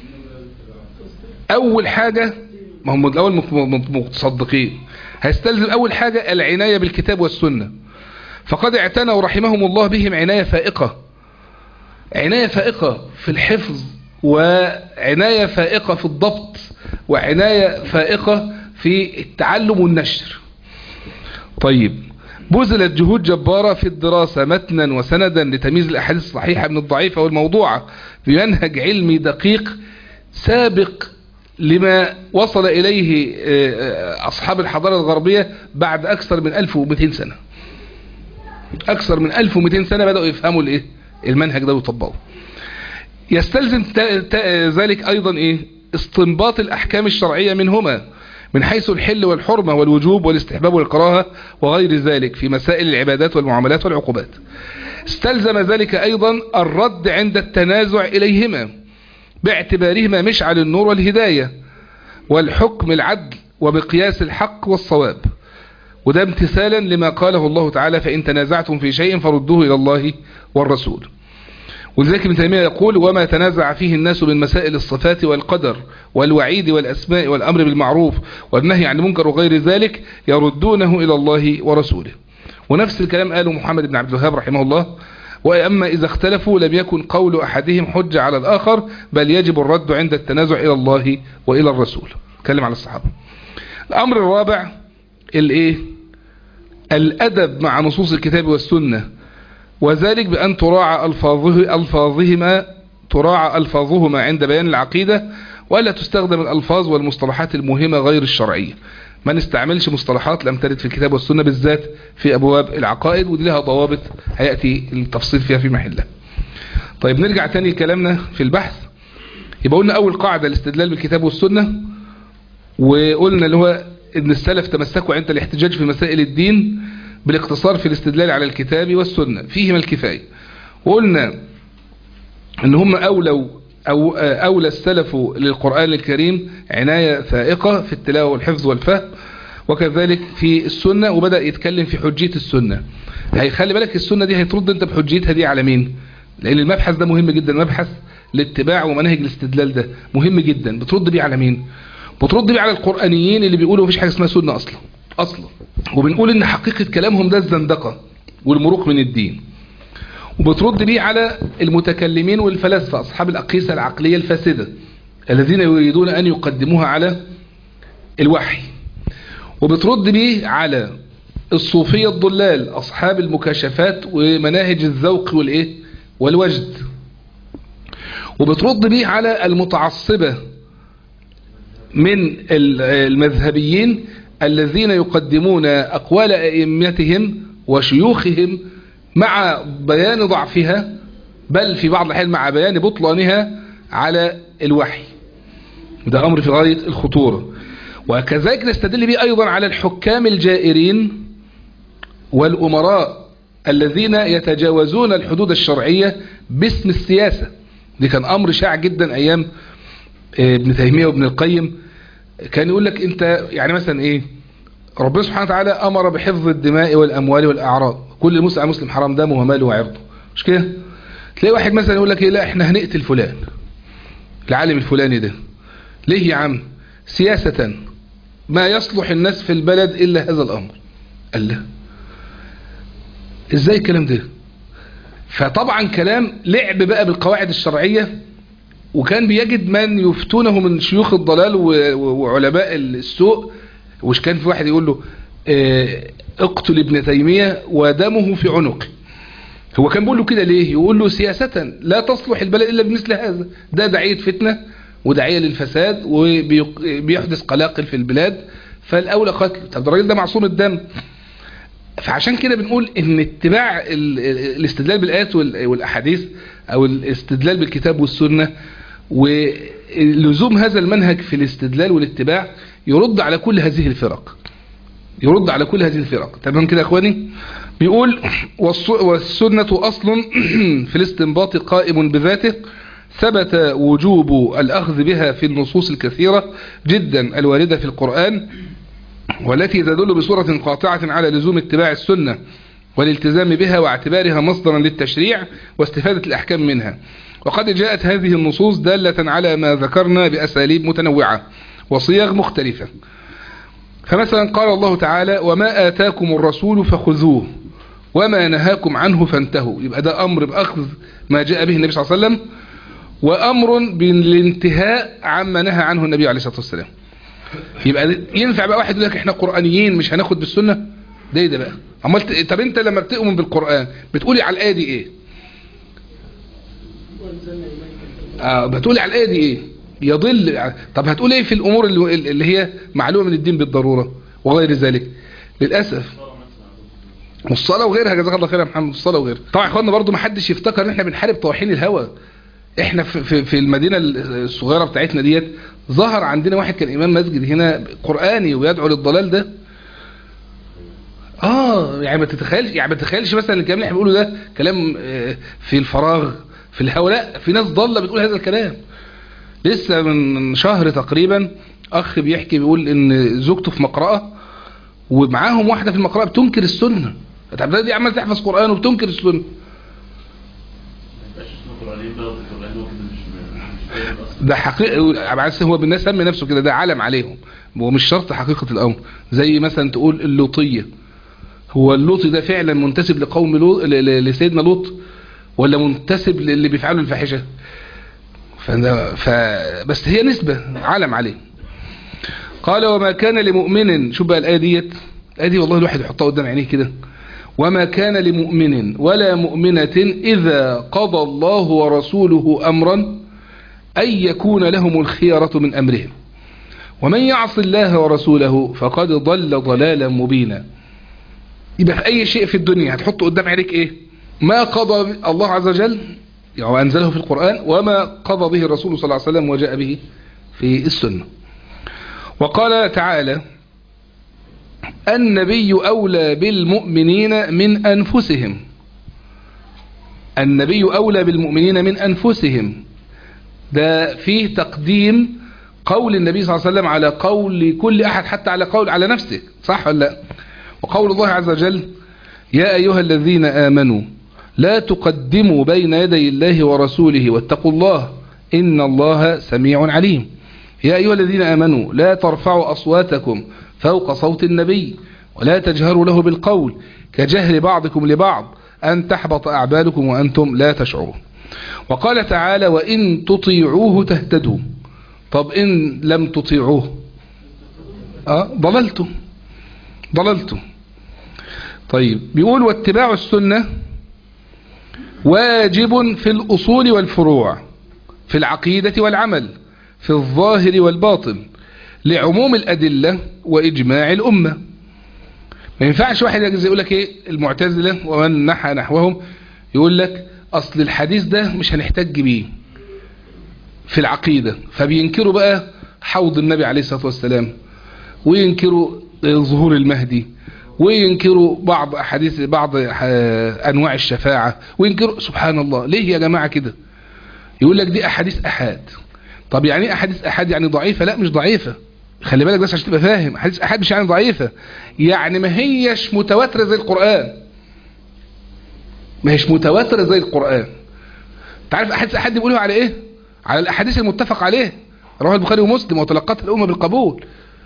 اول حاجة، ما هم الاول متصدقين، هيستلزم اول حاجة العناية بالكتاب والسنة. فقد اعتنوا رحمهم الله بهم عناية فائقة، عناية فائقة في الحفظ، وعناية فائقة في الضبط، وعناية فائقة في التعلم والنشر. طيب، بذلت جهود جبارة في الدراسة متنا وسندا لتمييز الأحاديث الصحيحة من الضعيفة والموضوعة بمنهج علمي دقيق سابق لما وصل إليه أصحاب الحضارة الغربية بعد أكثر من 1200 سنة. أكثر من 1200 سنة بدأوا يفهموا الإيه؟ المنهج ده ويطبقوا. يستلزم ذلك أيضا إيه؟ استنباط الأحكام الشرعية منهما من حيث الحل والحرمة والوجوب والاستحباب والكراهة وغير ذلك في مسائل العبادات والمعاملات والعقوبات. استلزم ذلك أيضا الرد عند التنازع إليهما باعتبارهما مشعل النور والهداية والحكم العدل وبقياس الحق والصواب، وده امتثالا لما قاله الله تعالى: فإن تنازعتم في شيء فردوه إلى الله والرسول. ولذلك ابن تيمية يقول: وما تنازع فيه الناس من مسائل الصفات والقدر والوعيد والأسماء والأمر بالمعروف والنهي عن المنكر وغير ذلك يردونه إلى الله ورسوله. ونفس الكلام قاله محمد بن عبد الوهاب رحمه الله: وأما إذا اختلفوا لم يكن قول أحدهم حجة على الآخر، بل يجب الرد عند التنازع إلى الله وإلى الرسول. اتكلم عن الصحابة. الأمر الرابع الأدب مع نصوص الكتاب والسنة، وذلك بأن تراعى ألفاظهما عند بيان العقيدة، ولا تستخدم الألفاظ والمصطلحات المهمة غير الشرعية. ما نستعملش مصطلحات لم ترد في الكتاب والسنة، بالذات في أبواب العقائد، ودي لها ضوابط هيأتي التفصيل فيها في محلها. طيب، نرجع تاني كلامنا في البحث. يبقى قلنا أول قاعدة الاستدلال بالكتاب والسنة، وقلنا اللي هو إن السلف تمسكوا عند الاحتجاج في مسائل الدين بالاقتصار في الاستدلال على الكتاب والسنة فيهما الكفاية. وقلنا ان هم أولى السلف للقرآن الكريم عناية فائقة في التلاوة والحفظ والفهم، وكذلك في السنة، وبدأ يتكلم في حجية السنة. هيخلي بالك السنة دي هيترد انت بحجيتها دي على مين؟ لأن المبحث ده مهم جدا، مبحث الاتباع ومناهج الاستدلال ده مهم جدا. بترد بيه على مين؟ بترد بيه على القرآنيين اللي بيقولوا مفيش حاجة اسمها سنة أصلا، وبنقول إن حقيقة كلامهم ده الزندقة والمروق من الدين. وبترد بيه على المتكلمين والفلاسفة أصحاب الأقيسة العقلية الفاسدة الذين يريدون أن يقدموها على الوحي. وبترد بيه على الصوفية الضلال أصحاب المكاشفات ومناهج الذوق والوجد. وبترد بيه على المتعصبة من المذهبيين الذين يقدمون أقوال أئمتهم وشيوخهم مع بيان ضعفها، بل في بعض الأحيان مع بيان بطلانها على الوحي. ده أمر في غاية الخطورة. وكذلك نستدل به أيضا على الحكام الجائرين والأمراء الذين يتجاوزون الحدود الشرعية باسم السياسة. دي كان أمر شائع جدا أيام ابن تيمية وابن القيم. كان يقول لك أنت يعني مثلا ربنا سبحانه وتعالى أمر بحفظ الدماء والأموال والأعراض، كل مسلم حرام دمه وماله وعرضه، مش كده؟ تلاقي واحد مثلا يقول لك لا احنا هنقتل فلان العالم الفلاني ده. ليه يا عم؟ سياسة، ما يصلح الناس في البلد إلا هذا الأمر. قال لا، ازاي الكلام ده؟ فطبعا كلام لعب بقى بالقواعد الشرعية. وكان بيجد من يفتونه من شيوخ الضلال وعلماء السوء. وش كان في واحد يقول له اقتل ابن تيمية ودمه في عنقه. هو كان بيقول له كده ليه؟ يقول له سياسة لا تصلح البلد إلا بمثل هذا. ده داعية فتنة وداعية للفساد وبيحدث قلاقل في البلاد، فالأولى قتل. طب الراجل ده معصوم الدم. فعشان كده بنقول ان اتباع الاستدلال بالآيات والأحاديث او الاستدلال بالكتاب والسنة ولزوم هذا المنهج في الاستدلال والاتباع يرد على كل هذه الفرق، يرد على كل هذه الفرق. تمام كده يا اخواني؟ بيقول والسنة أصل في الاستنباط قائم بذاته، ثبت وجوب الأخذ بها في النصوص الكثيرة جدا الواردة في القرآن، والتي تدل بصورة قاطعة على لزوم اتباع السنة والالتزام بها واعتبارها مصدرا للتشريع واستفادة الأحكام منها. وقد جاءت هذه النصوص دالة على ما ذكرنا بأساليب متنوعة وصيغ مختلفة. فمثلا قال الله تعالى وما آتاكم الرسول فخذوه وما نهاكم عنه فانتهوا. يبقى ده أمر بأخذ ما جاء به النبي صلى الله عليه وسلم، وأمر بالانتهاء عما نهى عنه النبي عليه الصلاة والسلام. يبقى ينفع بقى واحد يقول لك احنا قرآنيين مش هناخد بالسنة؟ ده بقى طب انت لما بتؤمن بالقرآن بتقولي على الآية دي ايه؟ بتقولي على الآية دي ايه؟ يضل. طب هتقول ايه في الامور اللي هي معلومة من الدين بالضرورة وغير ذلك؟ للأسف والصلاة وغيرها، جزاك الله خير يا محمد. الصلاة وغيرها طبعا يا اخوانا برضو ما حدش يفتكر ان احنا بنحارب طواحين الهوى. احنا في المدينة الصغيرة بتاعتنا ديت ظهر عندنا واحد كان امام مسجد هنا قرآني ويدعو للضلال ده. يعني ما تتخيلش مثلا الكلام اللي احنا بنقوله ده كلام في الفراغ في الهوى. لا، في ناس ضالة بتقول هذا الكلام. لسه من شهر تقريبا اخ بيحكي بيقول ان زوجته في مقرأة ومعاهم واحدة في المقرأة بتنكر السنة. طب دي عمال تحفظ قرآن وبتنكر السنة. ده حقيقة هو بالناس سمي نفسه كده، ده علم عليهم ومش شرط حقيقة الأمر. زي مثلا تقول اللوطية، هو اللوطي ده فعلا منتسب لقوم لوط لسيدنا لوط ولا منتسب للي بيفعلوا الفاحشة؟ بس هي نسبة علم عليه. قال وما كان لمؤمن، شوف بقى الآية دي والله الواحد يحطها قدام عينيه كده. وما كان لمؤمن ولا مؤمنة إذا قضى الله ورسوله أمرا أن يكون لهم الخيرة من أمرهم ومن يعص الله ورسوله فقد ضل ضلالا مبينا. يبقى في أي شيء في الدنيا هتحطه قدام عينيك إيه؟ ما قضى الله عز وجل وأنزله في القرآن وما قضى به الرسول صلى الله عليه وسلم وجاء به في السنة. وقال تعالى النبي أولى بالمؤمنين من أنفسهم. النبي أولى بالمؤمنين من أنفسهم، ده فيه تقديم قول النبي صلى الله عليه وسلم على قول كل أحد، حتى على قول على نفسه، صح ولا لا؟ وقول الله عز وجل يا أيها الذين آمنوا لا تقدموا بين يدي الله ورسوله واتقوا الله إن الله سميع عليم. يا أيها الذين آمنوا لا ترفعوا أصواتكم فوق صوت النبي ولا تجهروا له بالقول كجهر بعضكم لبعض أن تحبط أعمالكم وأنتم لا تشعرون. وقال تعالى وإن تطيعوه تهتدوا. طب إن لم تطيعوه ضللتم. طيب بيقول واتباع السنة واجب في الأصول والفروع، في العقيدة والعمل، في الظاهر والباطن، لعموم الأدلة وإجماع الأمة. ما ينفعش واحد يقول لك ايه المعتزلة ومن نحى نحوهم يقول لك أصل الحديث ده مش هنحتاج بيه في العقيدة، فبينكروا بقى حوض النبي عليه الصلاة والسلام، وينكروا ظهور المهدي، وينكروا بعض أحاديث بعض أنواع الشفاعة، وينكروا. سبحان الله، ليه يا جماعة كده؟ يقول لك دي أحاديث أحاد. طب يعني ايه أحاديث أحاد؟ يعني ضعيفة؟ لا مش ضعيفة، خلي بالك بس عشان تبقى فاهم. أحاديث أحاد مش يعني ضعيفة، يعني ما هيش متواترة زي القرآن، ما هيش متواترة زي القرآن. تعرف أحاديث أحاد بيقولوا على إيه؟ على الأحاديث المتفق عليه، رواه البخاري ومسلم وتلقت الأمة بالقبول،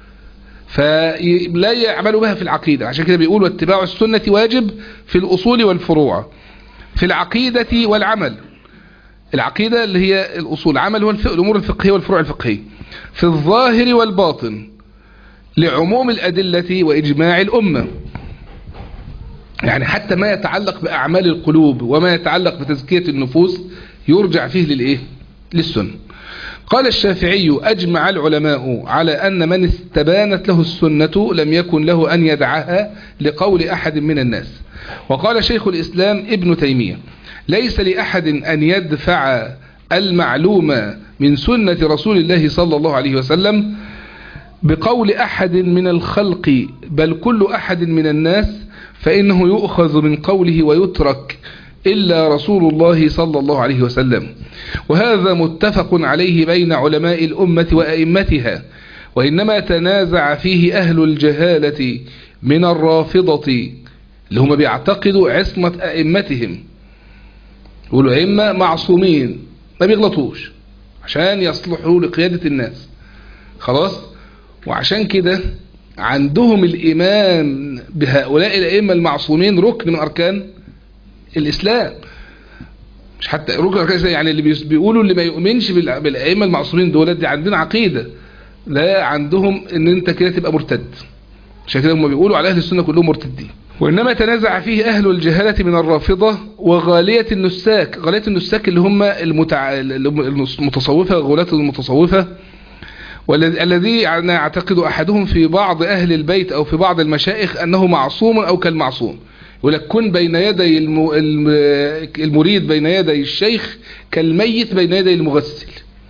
فلا يعملوا بها في العقيدة. عشان كده بيقول واتباع السنة واجب في الأصول والفروع، في العقيدة والعمل. العقيدة اللي هي الأصول، عمل هو الأمور الفقهية والفروع الفقهية، في الظاهر والباطن، لعموم الأدلة وإجماع الأمة. يعني حتى ما يتعلق بأعمال القلوب وما يتعلق بتزكية النفوس يرجع فيه للإيه؟ للسنة. قال الشافعي أجمع العلماء على أن من استبانت له السنة لم يكن له أن يدعها لقول أحد من الناس. وقال شيخ الإسلام ابن تيمية ليس لأحد أن يدفع المعلومة من سنة رسول الله صلى الله عليه وسلم بقول أحد من الخلق، بل كل أحد من الناس، فإنه يؤخذ من قوله ويترك إلا رسول الله صلى الله عليه وسلم. وهذا متفق عليه بين علماء الأمة وأئمتها، وإنما تنازع فيه أهل الجهالة من الرافضة اللي هم بيعتقدوا عصمة أئمتهم، يقولوا أئمة معصومين ما بيغلطوش عشان يصلحوا لقيادة الناس خلاص. وعشان كده عندهم الإيمان بهؤلاء الأئمة المعصومين ركن من أركان الإسلام، مش حتى ركن أركان الإسلام. يعني اللي بيقولوا اللي ما يؤمنش بالأئمة المعصومين دول دي عندنا عقيدة، لا عندهم ان انت كده تبقى مرتد. عشان كده هم بيقولوا على أهل السنة كلهم مرتدين. وإنما تنازع فيه أهل الجهالة من الرافضة وغالية النساك. غالية النساك اللي هم المتصوفة، غلاة المتصوفة، والذي يعتقد أحدهم في بعض أهل البيت أو في بعض المشايخ أنه معصوم أو كالمعصوم. يقول لك كن بين يدي المريد بين يدي الشيخ كالميت بين يدي المغسل.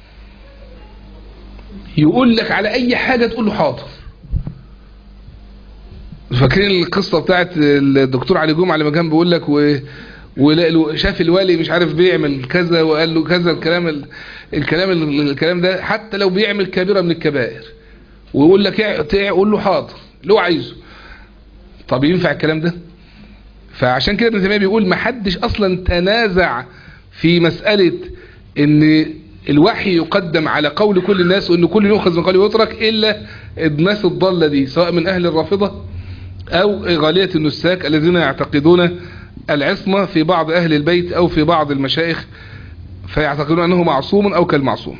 يقول لك على أي حاجة تقول له حاضر. فاكرين القصة بتاعت الدكتور علي جمعة لما كان بيقول لك وشاف الوالي مش عارف بيعمل كذا وقال له كذا، الكلام ده حتى لو بيعمل كبيرة من الكبائر ويقول لك قول له حاضر اللي هو عايزه. طب ينفع الكلام ده؟ فعشان كده ابن تيمية بيقول ما حدش اصلا تنازع في مسألة ان الوحي يقدم على قول كل الناس وان كل يؤخذ من قوله ويترك الا الناس الضالة دي، سواء من اهل الرافضة او غالية النساك الذين يعتقدون العصمة في بعض اهل البيت او في بعض المشايخ فيعتقدون انه معصوم او كالمعصوم.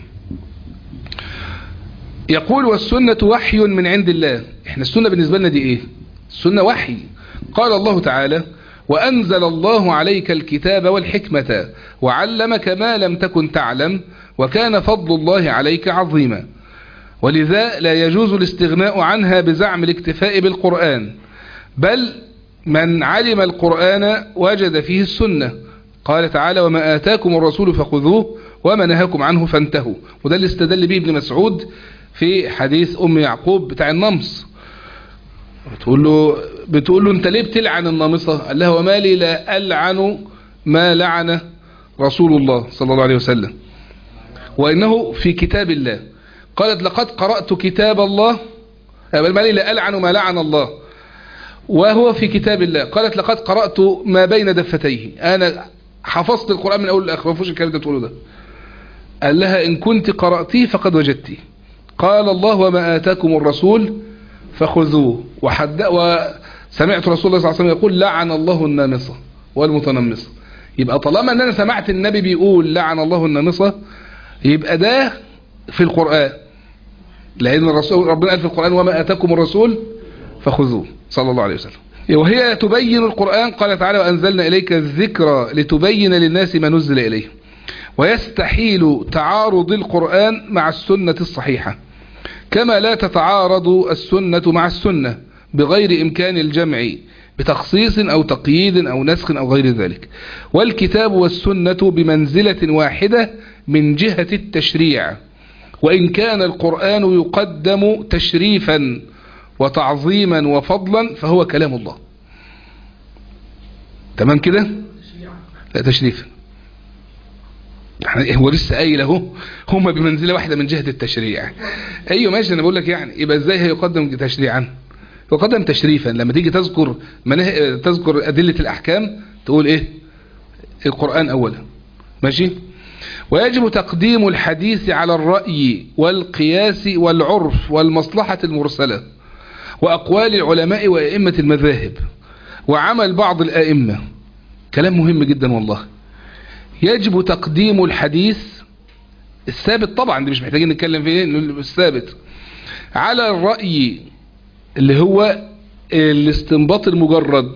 يقول والسنة وحي من عند الله. احنا السنة بالنسبة لنا دي ايه؟ السنة وحي. قال الله تعالى وأنزل الله عليك الكتاب والحكمة وعلمك ما لم تكن تعلم وكان فضل الله عليك عظيما. ولذا لا يجوز الاستغناء عنها بزعم الاكتفاء بالقرآن، بل من علم القرآن وجد فيه السنة. قال تعالى وما آتاكم الرسول فخذوه وما نهاكم عنه فانتهوا. وده اللي استدل به ابن مسعود في حديث أم يعقوب بتاع النمص. بتقول له انت ليه بتلعن النامصة؟ قال لها وما لي لا ألعن ما لعن رسول الله صلى الله عليه وسلم وإنه في كتاب الله. قالت لقد قرأت كتاب الله، ما لي لا ألعن ما لعن الله وهو في كتاب الله. قالت لقد قرأت ما بين دفتيه، أنا حفظت القرآن من أول لآخر، ما فيهوش الكلام ده تقوله ده. قال لها إن كنت قرأتيه فقد وجدتيه. قال الله وما آتاكم الرسول فخذوه. وسمعت رسول الله صلى الله عليه وسلم يقول لعن الله النامصة والمتنمصة. يبقى طالما أن أنا سمعت النبي بيقول لعن الله النامصة، يبقى ده في القرآن، لأن الرسول ربنا قال في القرآن وما آتاكم الرسول فخذوه صلى الله عليه وسلم. وهي تبين القرآن. قال تعالى وأنزلنا إليك الذكر لتبين للناس ما نزل إليه. ويستحيل تعارض القرآن مع السنة الصحيحة، كما لا تتعارض السنة مع السنة بغير إمكان الجمع بتخصيص أو تقييد أو نسخ أو غير ذلك. والكتاب والسنة بمنزلة واحدة من جهة التشريع، وإن كان القرآن يقدم تشريفا وتعظيما وفضلا فهو كلام الله. تمام كده؟ لا تشريفا، هو لسه قايل اهو هما بمنزله واحده من جهه التشريع. ايوه ماشي، انا بقول لك يعني يبقى ازاي هيقدم تشريعا؟ يقدم تشريفا. لما تيجي تذكر تذكر ادله الاحكام تقول ايه؟ القران اولا. ماشي. ويجب تقديم الحديث على الرأي والقياس والعرف والمصلحة المرسلة وأقوال العلماء وأئمة المذاهب وعمل بعض الأئمة. كلام مهم جدا والله. يجب تقديم الحديث الثابت، طبعا دي مش محتاجين نتكلم فيه، الثابت، على الرأي اللي هو الاستنباط المجرد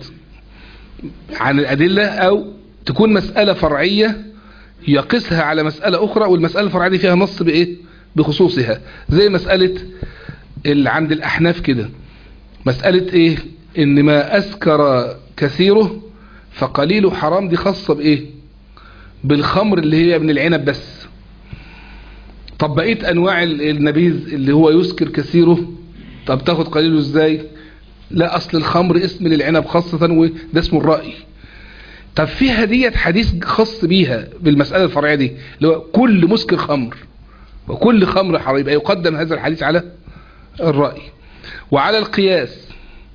عن الأدلة، أو تكون مسألة فرعية يقسها على مسألة أخرى، والمسألة الفرعية دي فيها نص بإيه؟ بخصوصها. زي مسألة اللي عند الأحناف كده، مسألة إيه؟ إن ما أسكر كثيره فقليله حرام، دي خاصة بإيه؟ بالخمر اللي هي من العنب بس. طب بقية أنواع النبيذ اللي هو يسكر كثيره، طب تاخد قليله إزاي؟ لا، أصل الخمر اسم للعنب خاصة وده اسمه الرأي. طب فيها ديت حديث خاص بيها بالمسألة الفرعية دي اللي هو كل مسكر خمر وكل خمر حرام، يبقى يقدم هذا الحديث على الرأي وعلى القياس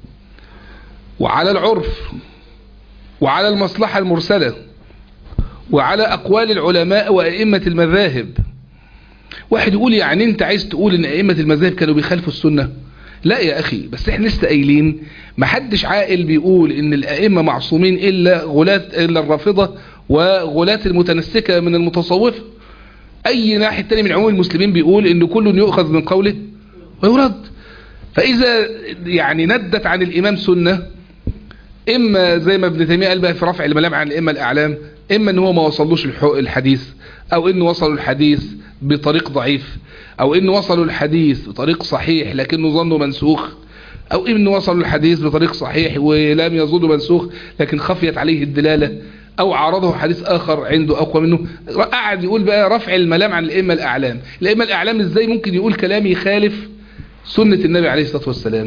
وعلى العرف وعلى المصلحة المرسلة وعلى أقوال العلماء وأئمة المذاهب. واحد يقول يعني انت عايز تقول ان أئمة المذاهب كانوا بيخالفوا السنة؟ لا يا أخي، بس احنا لسه قايلين محدش عاقل بيقول ان الأئمة معصومين إلا الرافضة وغلاة المتنسكة من المتصوفة. أي ناحية تاني من عموم المسلمين بيقول ان كل يؤخذ من قوله ويرد. فإذا يعني ندت عن الإمام سنة، إما زي ما ابن تيمية قال بقى في رفع الملام عن الأئمة الأعلام، إما ان هو ما وصلوش الحديث، أو إنه وصلوا الحديث بطريق ضعيف، أو إنه وصلوا الحديث بطريق صحيح لكنه ظنه منسوخ، أو إنه وصلوا الحديث بطريق صحيح ولم يظنه منسوخ لكن خفيت عليه الدلالة، أو عارضه حديث آخر عنده أقوى منه. قاعد يقول بقى رفع الملام عن الأئمة الأعلام. الأئمة الأعلام إزاي ممكن يقول كلام يخالف سنة النبي عليه الصلاة والسلام؟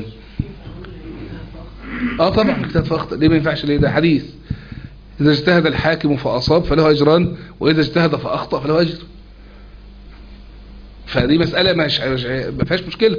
طبعا اجتهد فأخطأ، ليه ما ينفعش؟ ليه؟ ده حديث. إذا اجتهد الحاكم فأصاب فله أجران، وإذا اجتهد فأخطأ فله أجر. فدي مسألة ما فيهاش مشكلة.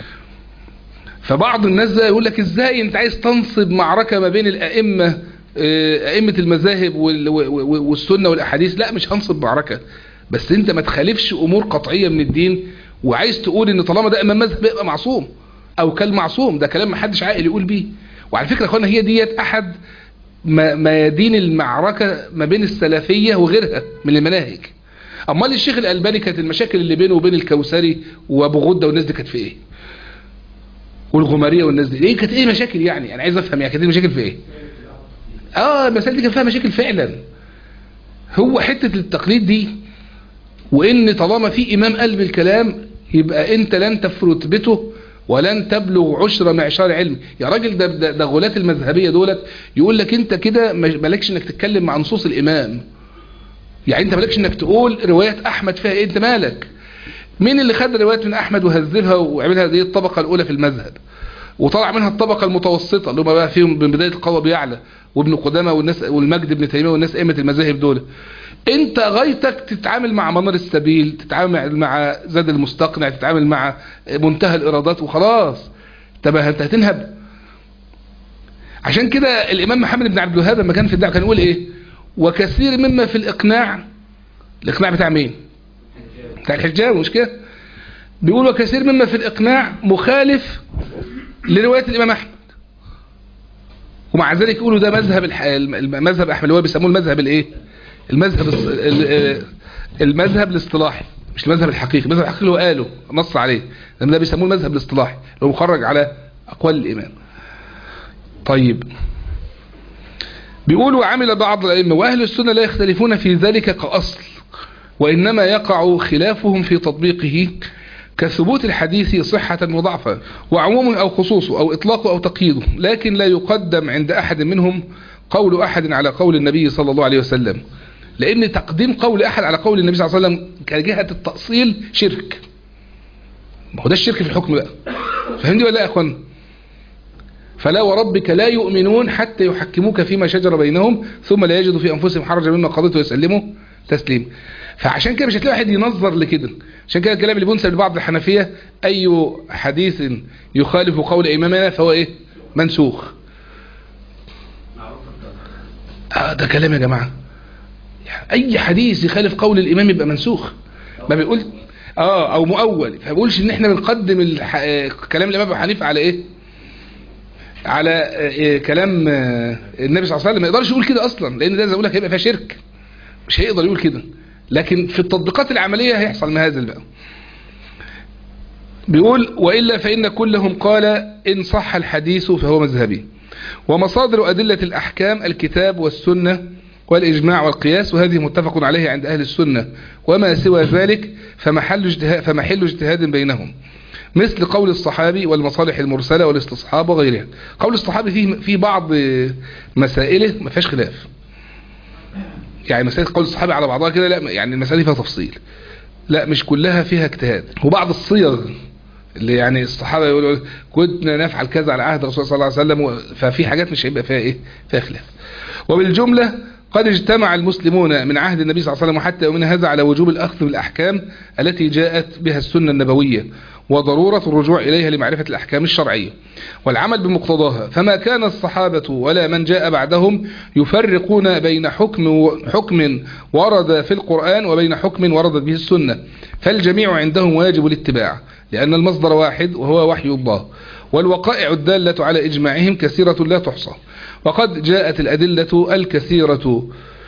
فبعض الناس ده يقول لك ازاي انت عايز تنصب معركة ما بين الأئمة، أئمة المذاهب والسنة والأحاديث؟ لا، مش هنصب معركة، بس انت ما تخالفش أمور قطعية من الدين وعايز تقول ان طالما ده إمام مذهب يبقى معصوم أو كالمعصوم. ده كلام ما حدش عاقل يقول بيه. وعلى فكرة اخوانا هي ديت أحد ميادين المعركة ما بين السلفية وغيرها من المناهج. امال الشيخ الألباني كانت المشاكل اللي بينه وبين الكوثري وابو غدة والناس دي كانت في ايه؟ والغمارية والناس دي ايه كانت؟ ايه مشاكل يعني؟ انا عايز افهم يعني كانت مشاكل في ايه؟ المسائل دي كان فيها مشاكل فعلا. هو حتة التقليد دي، وان طالما في امام قلب الكلام يبقى انت لن تفرط رتبته ولن تبلغ عشر معشار علم. يا راجل ده غلاة المذهبية دولت يقول لك انت كده مالكش انك تتكلم مع نصوص الامام. يعني انت مالكش انك تقول روايات احمد فيها ايه، انت مالك؟ مين اللي خد روايات من احمد وهذبها وعملها دي الطبقة الاولى في المذهب، وطلع منها الطبقة المتوسطة اللي هم بقى فيهم من بداية القاضي يعلى وابن قدامة والناس والمجد ابن تيمية والناس ائمة المذاهب دول؟ انت غايتك تتعامل مع منار السبيل، تتعامل مع زاد المستقنع، تتعامل مع منتهى الارادات وخلاص. طب انت هتنهب؟ عشان كده الإمام محمد بن عبد الوهاب لما كان في الدعوة كان يقول إيه؟ وكثير مما في الإقناع بتاع مين؟ بتاع الحجاوي، مش كده؟ بيقول وكثير مما في الإقناع مخالف لرواية الإمام أحمد، ومع ذلك يقولوا ده مذهب المذهب أحمد اللي هو بيسموه المذهب الإيه؟ المذهب الاصطلاحي، مش المذهب الحقيقي. المذهب الحقيقي اللي هو قاله نص عليه، لما ده بيسموه المذهب الاصطلاحي اللي هو مخرج على أقوال الإمام. طيب بيقولوا عمل بعض الأئمة وأهل السنة لا يختلفون في ذلك كأصل، وإنما يقع خلافهم في تطبيقه كثبوت الحديث صحة وضعفا وعموم أو خصوصه أو إطلاقه أو تقييده، لكن لا يقدم عند أحد منهم قول أحد على قول النبي صلى الله عليه وسلم، لأن تقديم قول أحد على قول النبي صلى الله عليه وسلم كجهة التأصيل شرك. ما هو ده الشرك في الحكم بقى، فهمني ولا يا أخوان؟ فلا وربك لا يؤمنون حتى يحكموك فيما شجر بينهم ثم لا يجدوا في أنفسهم حرجا مما قضيت ويسلموا تسليم. فعشان كده مش هتلاقي واحد ينظر لكده. عشان كده الكلام اللي بينسب لبعض الحنفية أي حديث يخالف قول إمامنا فهو إيه؟ منسوخ. ده كلام يا جماعة، أي حديث يخالف قول الإمام يبقى منسوخ. ما بيقول أو مؤول، فبقولش إن إحنا بنقدم كلام الإمام أبو حنيفة على إيه؟ على كلام النبي صلى الله عليه وسلم. ما يقدرش يقول كده أصلا، لأن ده زي ما بقول لك هيبقى فيها شرك، مش هيقدر يقول كده. لكن في التطبيقات العملية هيحصل مهازل بقى. بيقول وإلا فإن كلهم قال إن صح الحديث فهو مذهبي، ومصادر أدلة الأحكام الكتاب والسنة والإجماع والقياس، وهذه متفق عليه عند أهل السنة، وما سوى ذلك فمحل اجتهاد بينهم، مثل قول الصحابي والمصالح المرسلة والاستصحاب وغيرها. قول الصحابي فيه بعض مسائله ما فيهاش خلاف، يعني مسائل قول الصحابي على بعضها كده لا، يعني المسائل فيها تفصيل، لا مش كلها فيها اجتهاد. وبعض الصيغ اللي يعني الصحابة يقولوا كنا نفعل كذا على عهد الرسول صلى الله عليه وسلم، ففي حاجات مش هيبقى فيها ايه، فيها خلاف. وبالجملة قد اجتمع المسلمون من عهد النبي صلى الله عليه وسلم حتى يومنا هذا على وجوب الأخذ بالأحكام التي جاءت بها السنة النبوية، وضرورة الرجوع إليها لمعرفة الأحكام الشرعية والعمل بمقتضاها. فما كان الصحابة ولا من جاء بعدهم يفرقون بين حكم ورد في القرآن وبين حكم وردت به السنة، فالجميع عندهم واجب الاتباع، لأن المصدر واحد وهو وحي الله، والوقائع الدالة على إجماعهم كثيرة لا تحصى، وقد جاءت الأدلة الكثيرة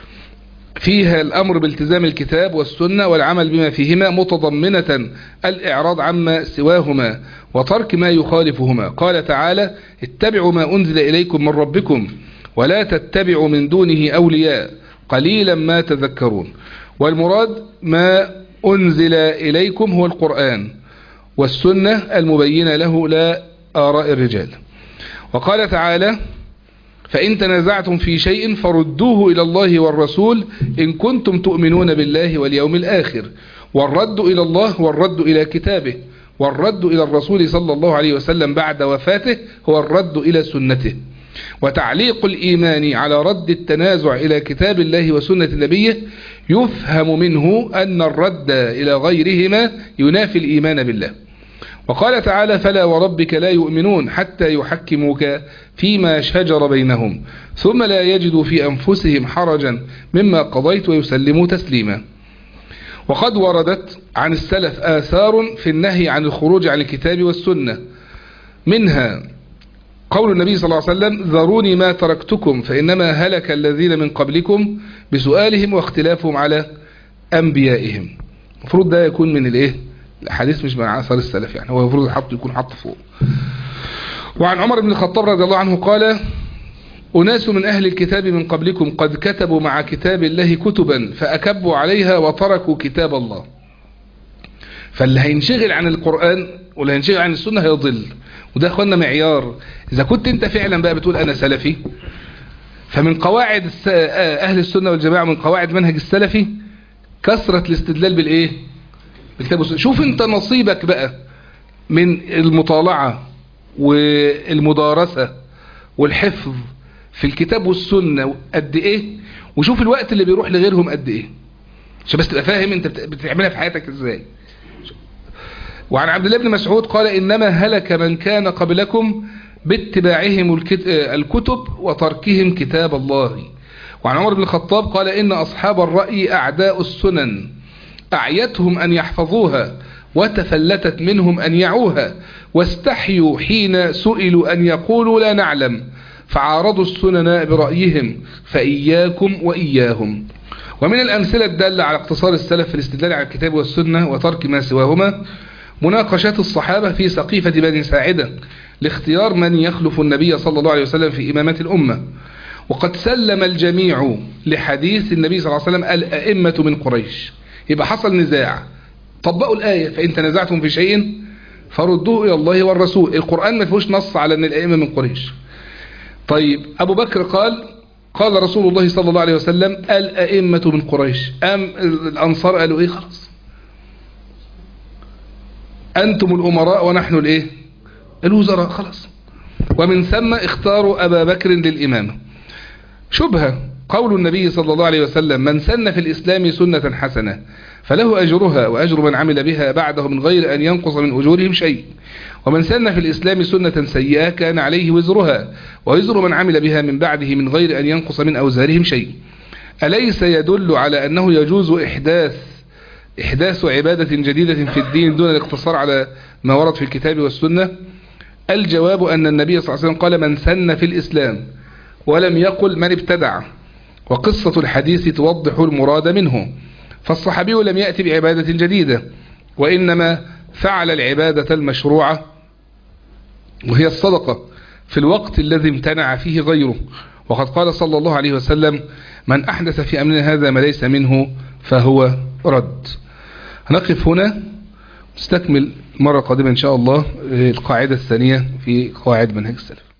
فيها الأمر بالتزام الكتاب والسنة والعمل بما فيهما، متضمنة الإعراض عما سواهما وترك ما يخالفهما. قال تعالى اتبعوا ما أنزل إليكم من ربكم ولا تتبعوا من دونه أولياء قليلا ما تذكرون. والمراد ما أنزل إليكم هو القرآن والسنة المبينة له لا آراء الرجال. وقال تعالى فإن تنازعتم في شيء فردوه إلى الله والرسول إن كنتم تؤمنون بالله واليوم الآخر. والرد إلى الله والرد إلى كتابه والرد إلى الرسول صلى الله عليه وسلم بعد وفاته هو الرد إلى سنته. وتعليق الإيمان على رد التنازع إلى كتاب الله وسنة نبيه يفهم منه أن الرد إلى غيرهما ينافي الإيمان بالله. وقال تعالى فلا وربك لا يؤمنون حتى يحكموك فيما شجر بينهم ثم لا يجدوا في أنفسهم حرجا مما قضيت ويسلموا تسليما. وقد وردت عن السلف آثار في النهي عن الخروج عن الكتاب والسنة، منها قول النبي صلى الله عليه وسلم ذروني ما تركتكم فإنما هلك الذين من قبلكم بسؤالهم واختلافهم على أنبيائهم. المفروض ده يكون من الايه الحديث مش من آثار السلف، يعني هو المفروض يكون حط فوق. وعن عمر بن الخطاب رضي الله عنه قال أناس من أهل الكتاب من قبلكم قد كتبوا مع كتاب الله كتبا فأكبوا عليها وتركوا كتاب الله. فاللي هينشغل عن القرآن واللي هينشغل عن السنة هيضل. وده أخوانا معيار، إذا كنت أنت فعلا بقى بتقول أنا سلفي، فمن قواعد أهل السنة والجماعة من قواعد منهج السلفي كثرة الاستدلال بالإيه؟ بالكتاب والسنة. شوف أنت نصيبك بقى من المطالعة والمدارسة والحفظ في الكتاب والسنة قد إيه، وشوف الوقت اللي بيروح لغيرهم قد إيه، عشان بس تبقى فاهم أنت بتعملها في حياتك إزاي. وعن عبد الله بن مسعود قال إنما هلك من كان قبلكم باتباعهم الكتب وتركهم كتاب الله. وعن عمر بن الخطاب قال إن أصحاب الرأي أعداء السنن، أعيتهم أن يحفظوها وتفلتت منهم أن يعوها، واستحيوا حين سئلوا أن يقولوا لا نعلم، فعارضوا السنن برأيهم، فإياكم وإياهم. ومن الأمثلة الدالة على اقتصار السلف في الاستدلال على الكتاب والسنة وترك ما سواهما مناقشات الصحابة في سقيفة بني ساعدة لاختيار من يخلف النبي صلى الله عليه وسلم في إمامة الأمة. وقد سلم الجميع لحديث النبي صلى الله عليه وسلم الأئمة من قريش. يبقى حصل نزاع، طبقوا الآية فإن تنازعتم في شيء فردوه إلى الله والرسول. القرآن ما فيهوش نص على أن الأئمة من قريش. طيب أبو بكر قال رسول الله صلى الله عليه وسلم الأئمة من قريش. الأنصار قالوا إيه؟ خلاص أنتم الأمراء ونحن الإيه؟ الوزراء. خلاص. ومن ثم اختاروا أبا بكر للإمامة. شبهة قول النبي صلى الله عليه وسلم من سن في الإسلام سنة حسنة فله أجرها وأجر من عمل بها بعده من غير أن ينقص من أجورهم شيء، ومن سن في الإسلام سنة سيئة كان عليه وزرها ووزر من عمل بها من بعده من غير أن ينقص من أوزارهم شيء. أليس يدل على أنه يجوز إحداث عبادة جديدة في الدين دون الاقتصار على ما ورد في الكتاب والسنة؟ الجواب أن النبي صلى الله عليه وسلم قال من سن في الإسلام ولم يقل من ابتدع، وقصة الحديث توضح المراد منه. فالصحابي لم يأتي بعبادة جديدة، وإنما فعل العبادة المشروعة وهي الصدقة في الوقت الذي امتنع فيه غيره. وقد قال صلى الله عليه وسلم من أحدث في أمرنا هذا ما ليس منه فهو رد. هنقف هنا، نستكمل مرة قادمة إن شاء الله القاعدة الثانية في قواعد منهج السلف.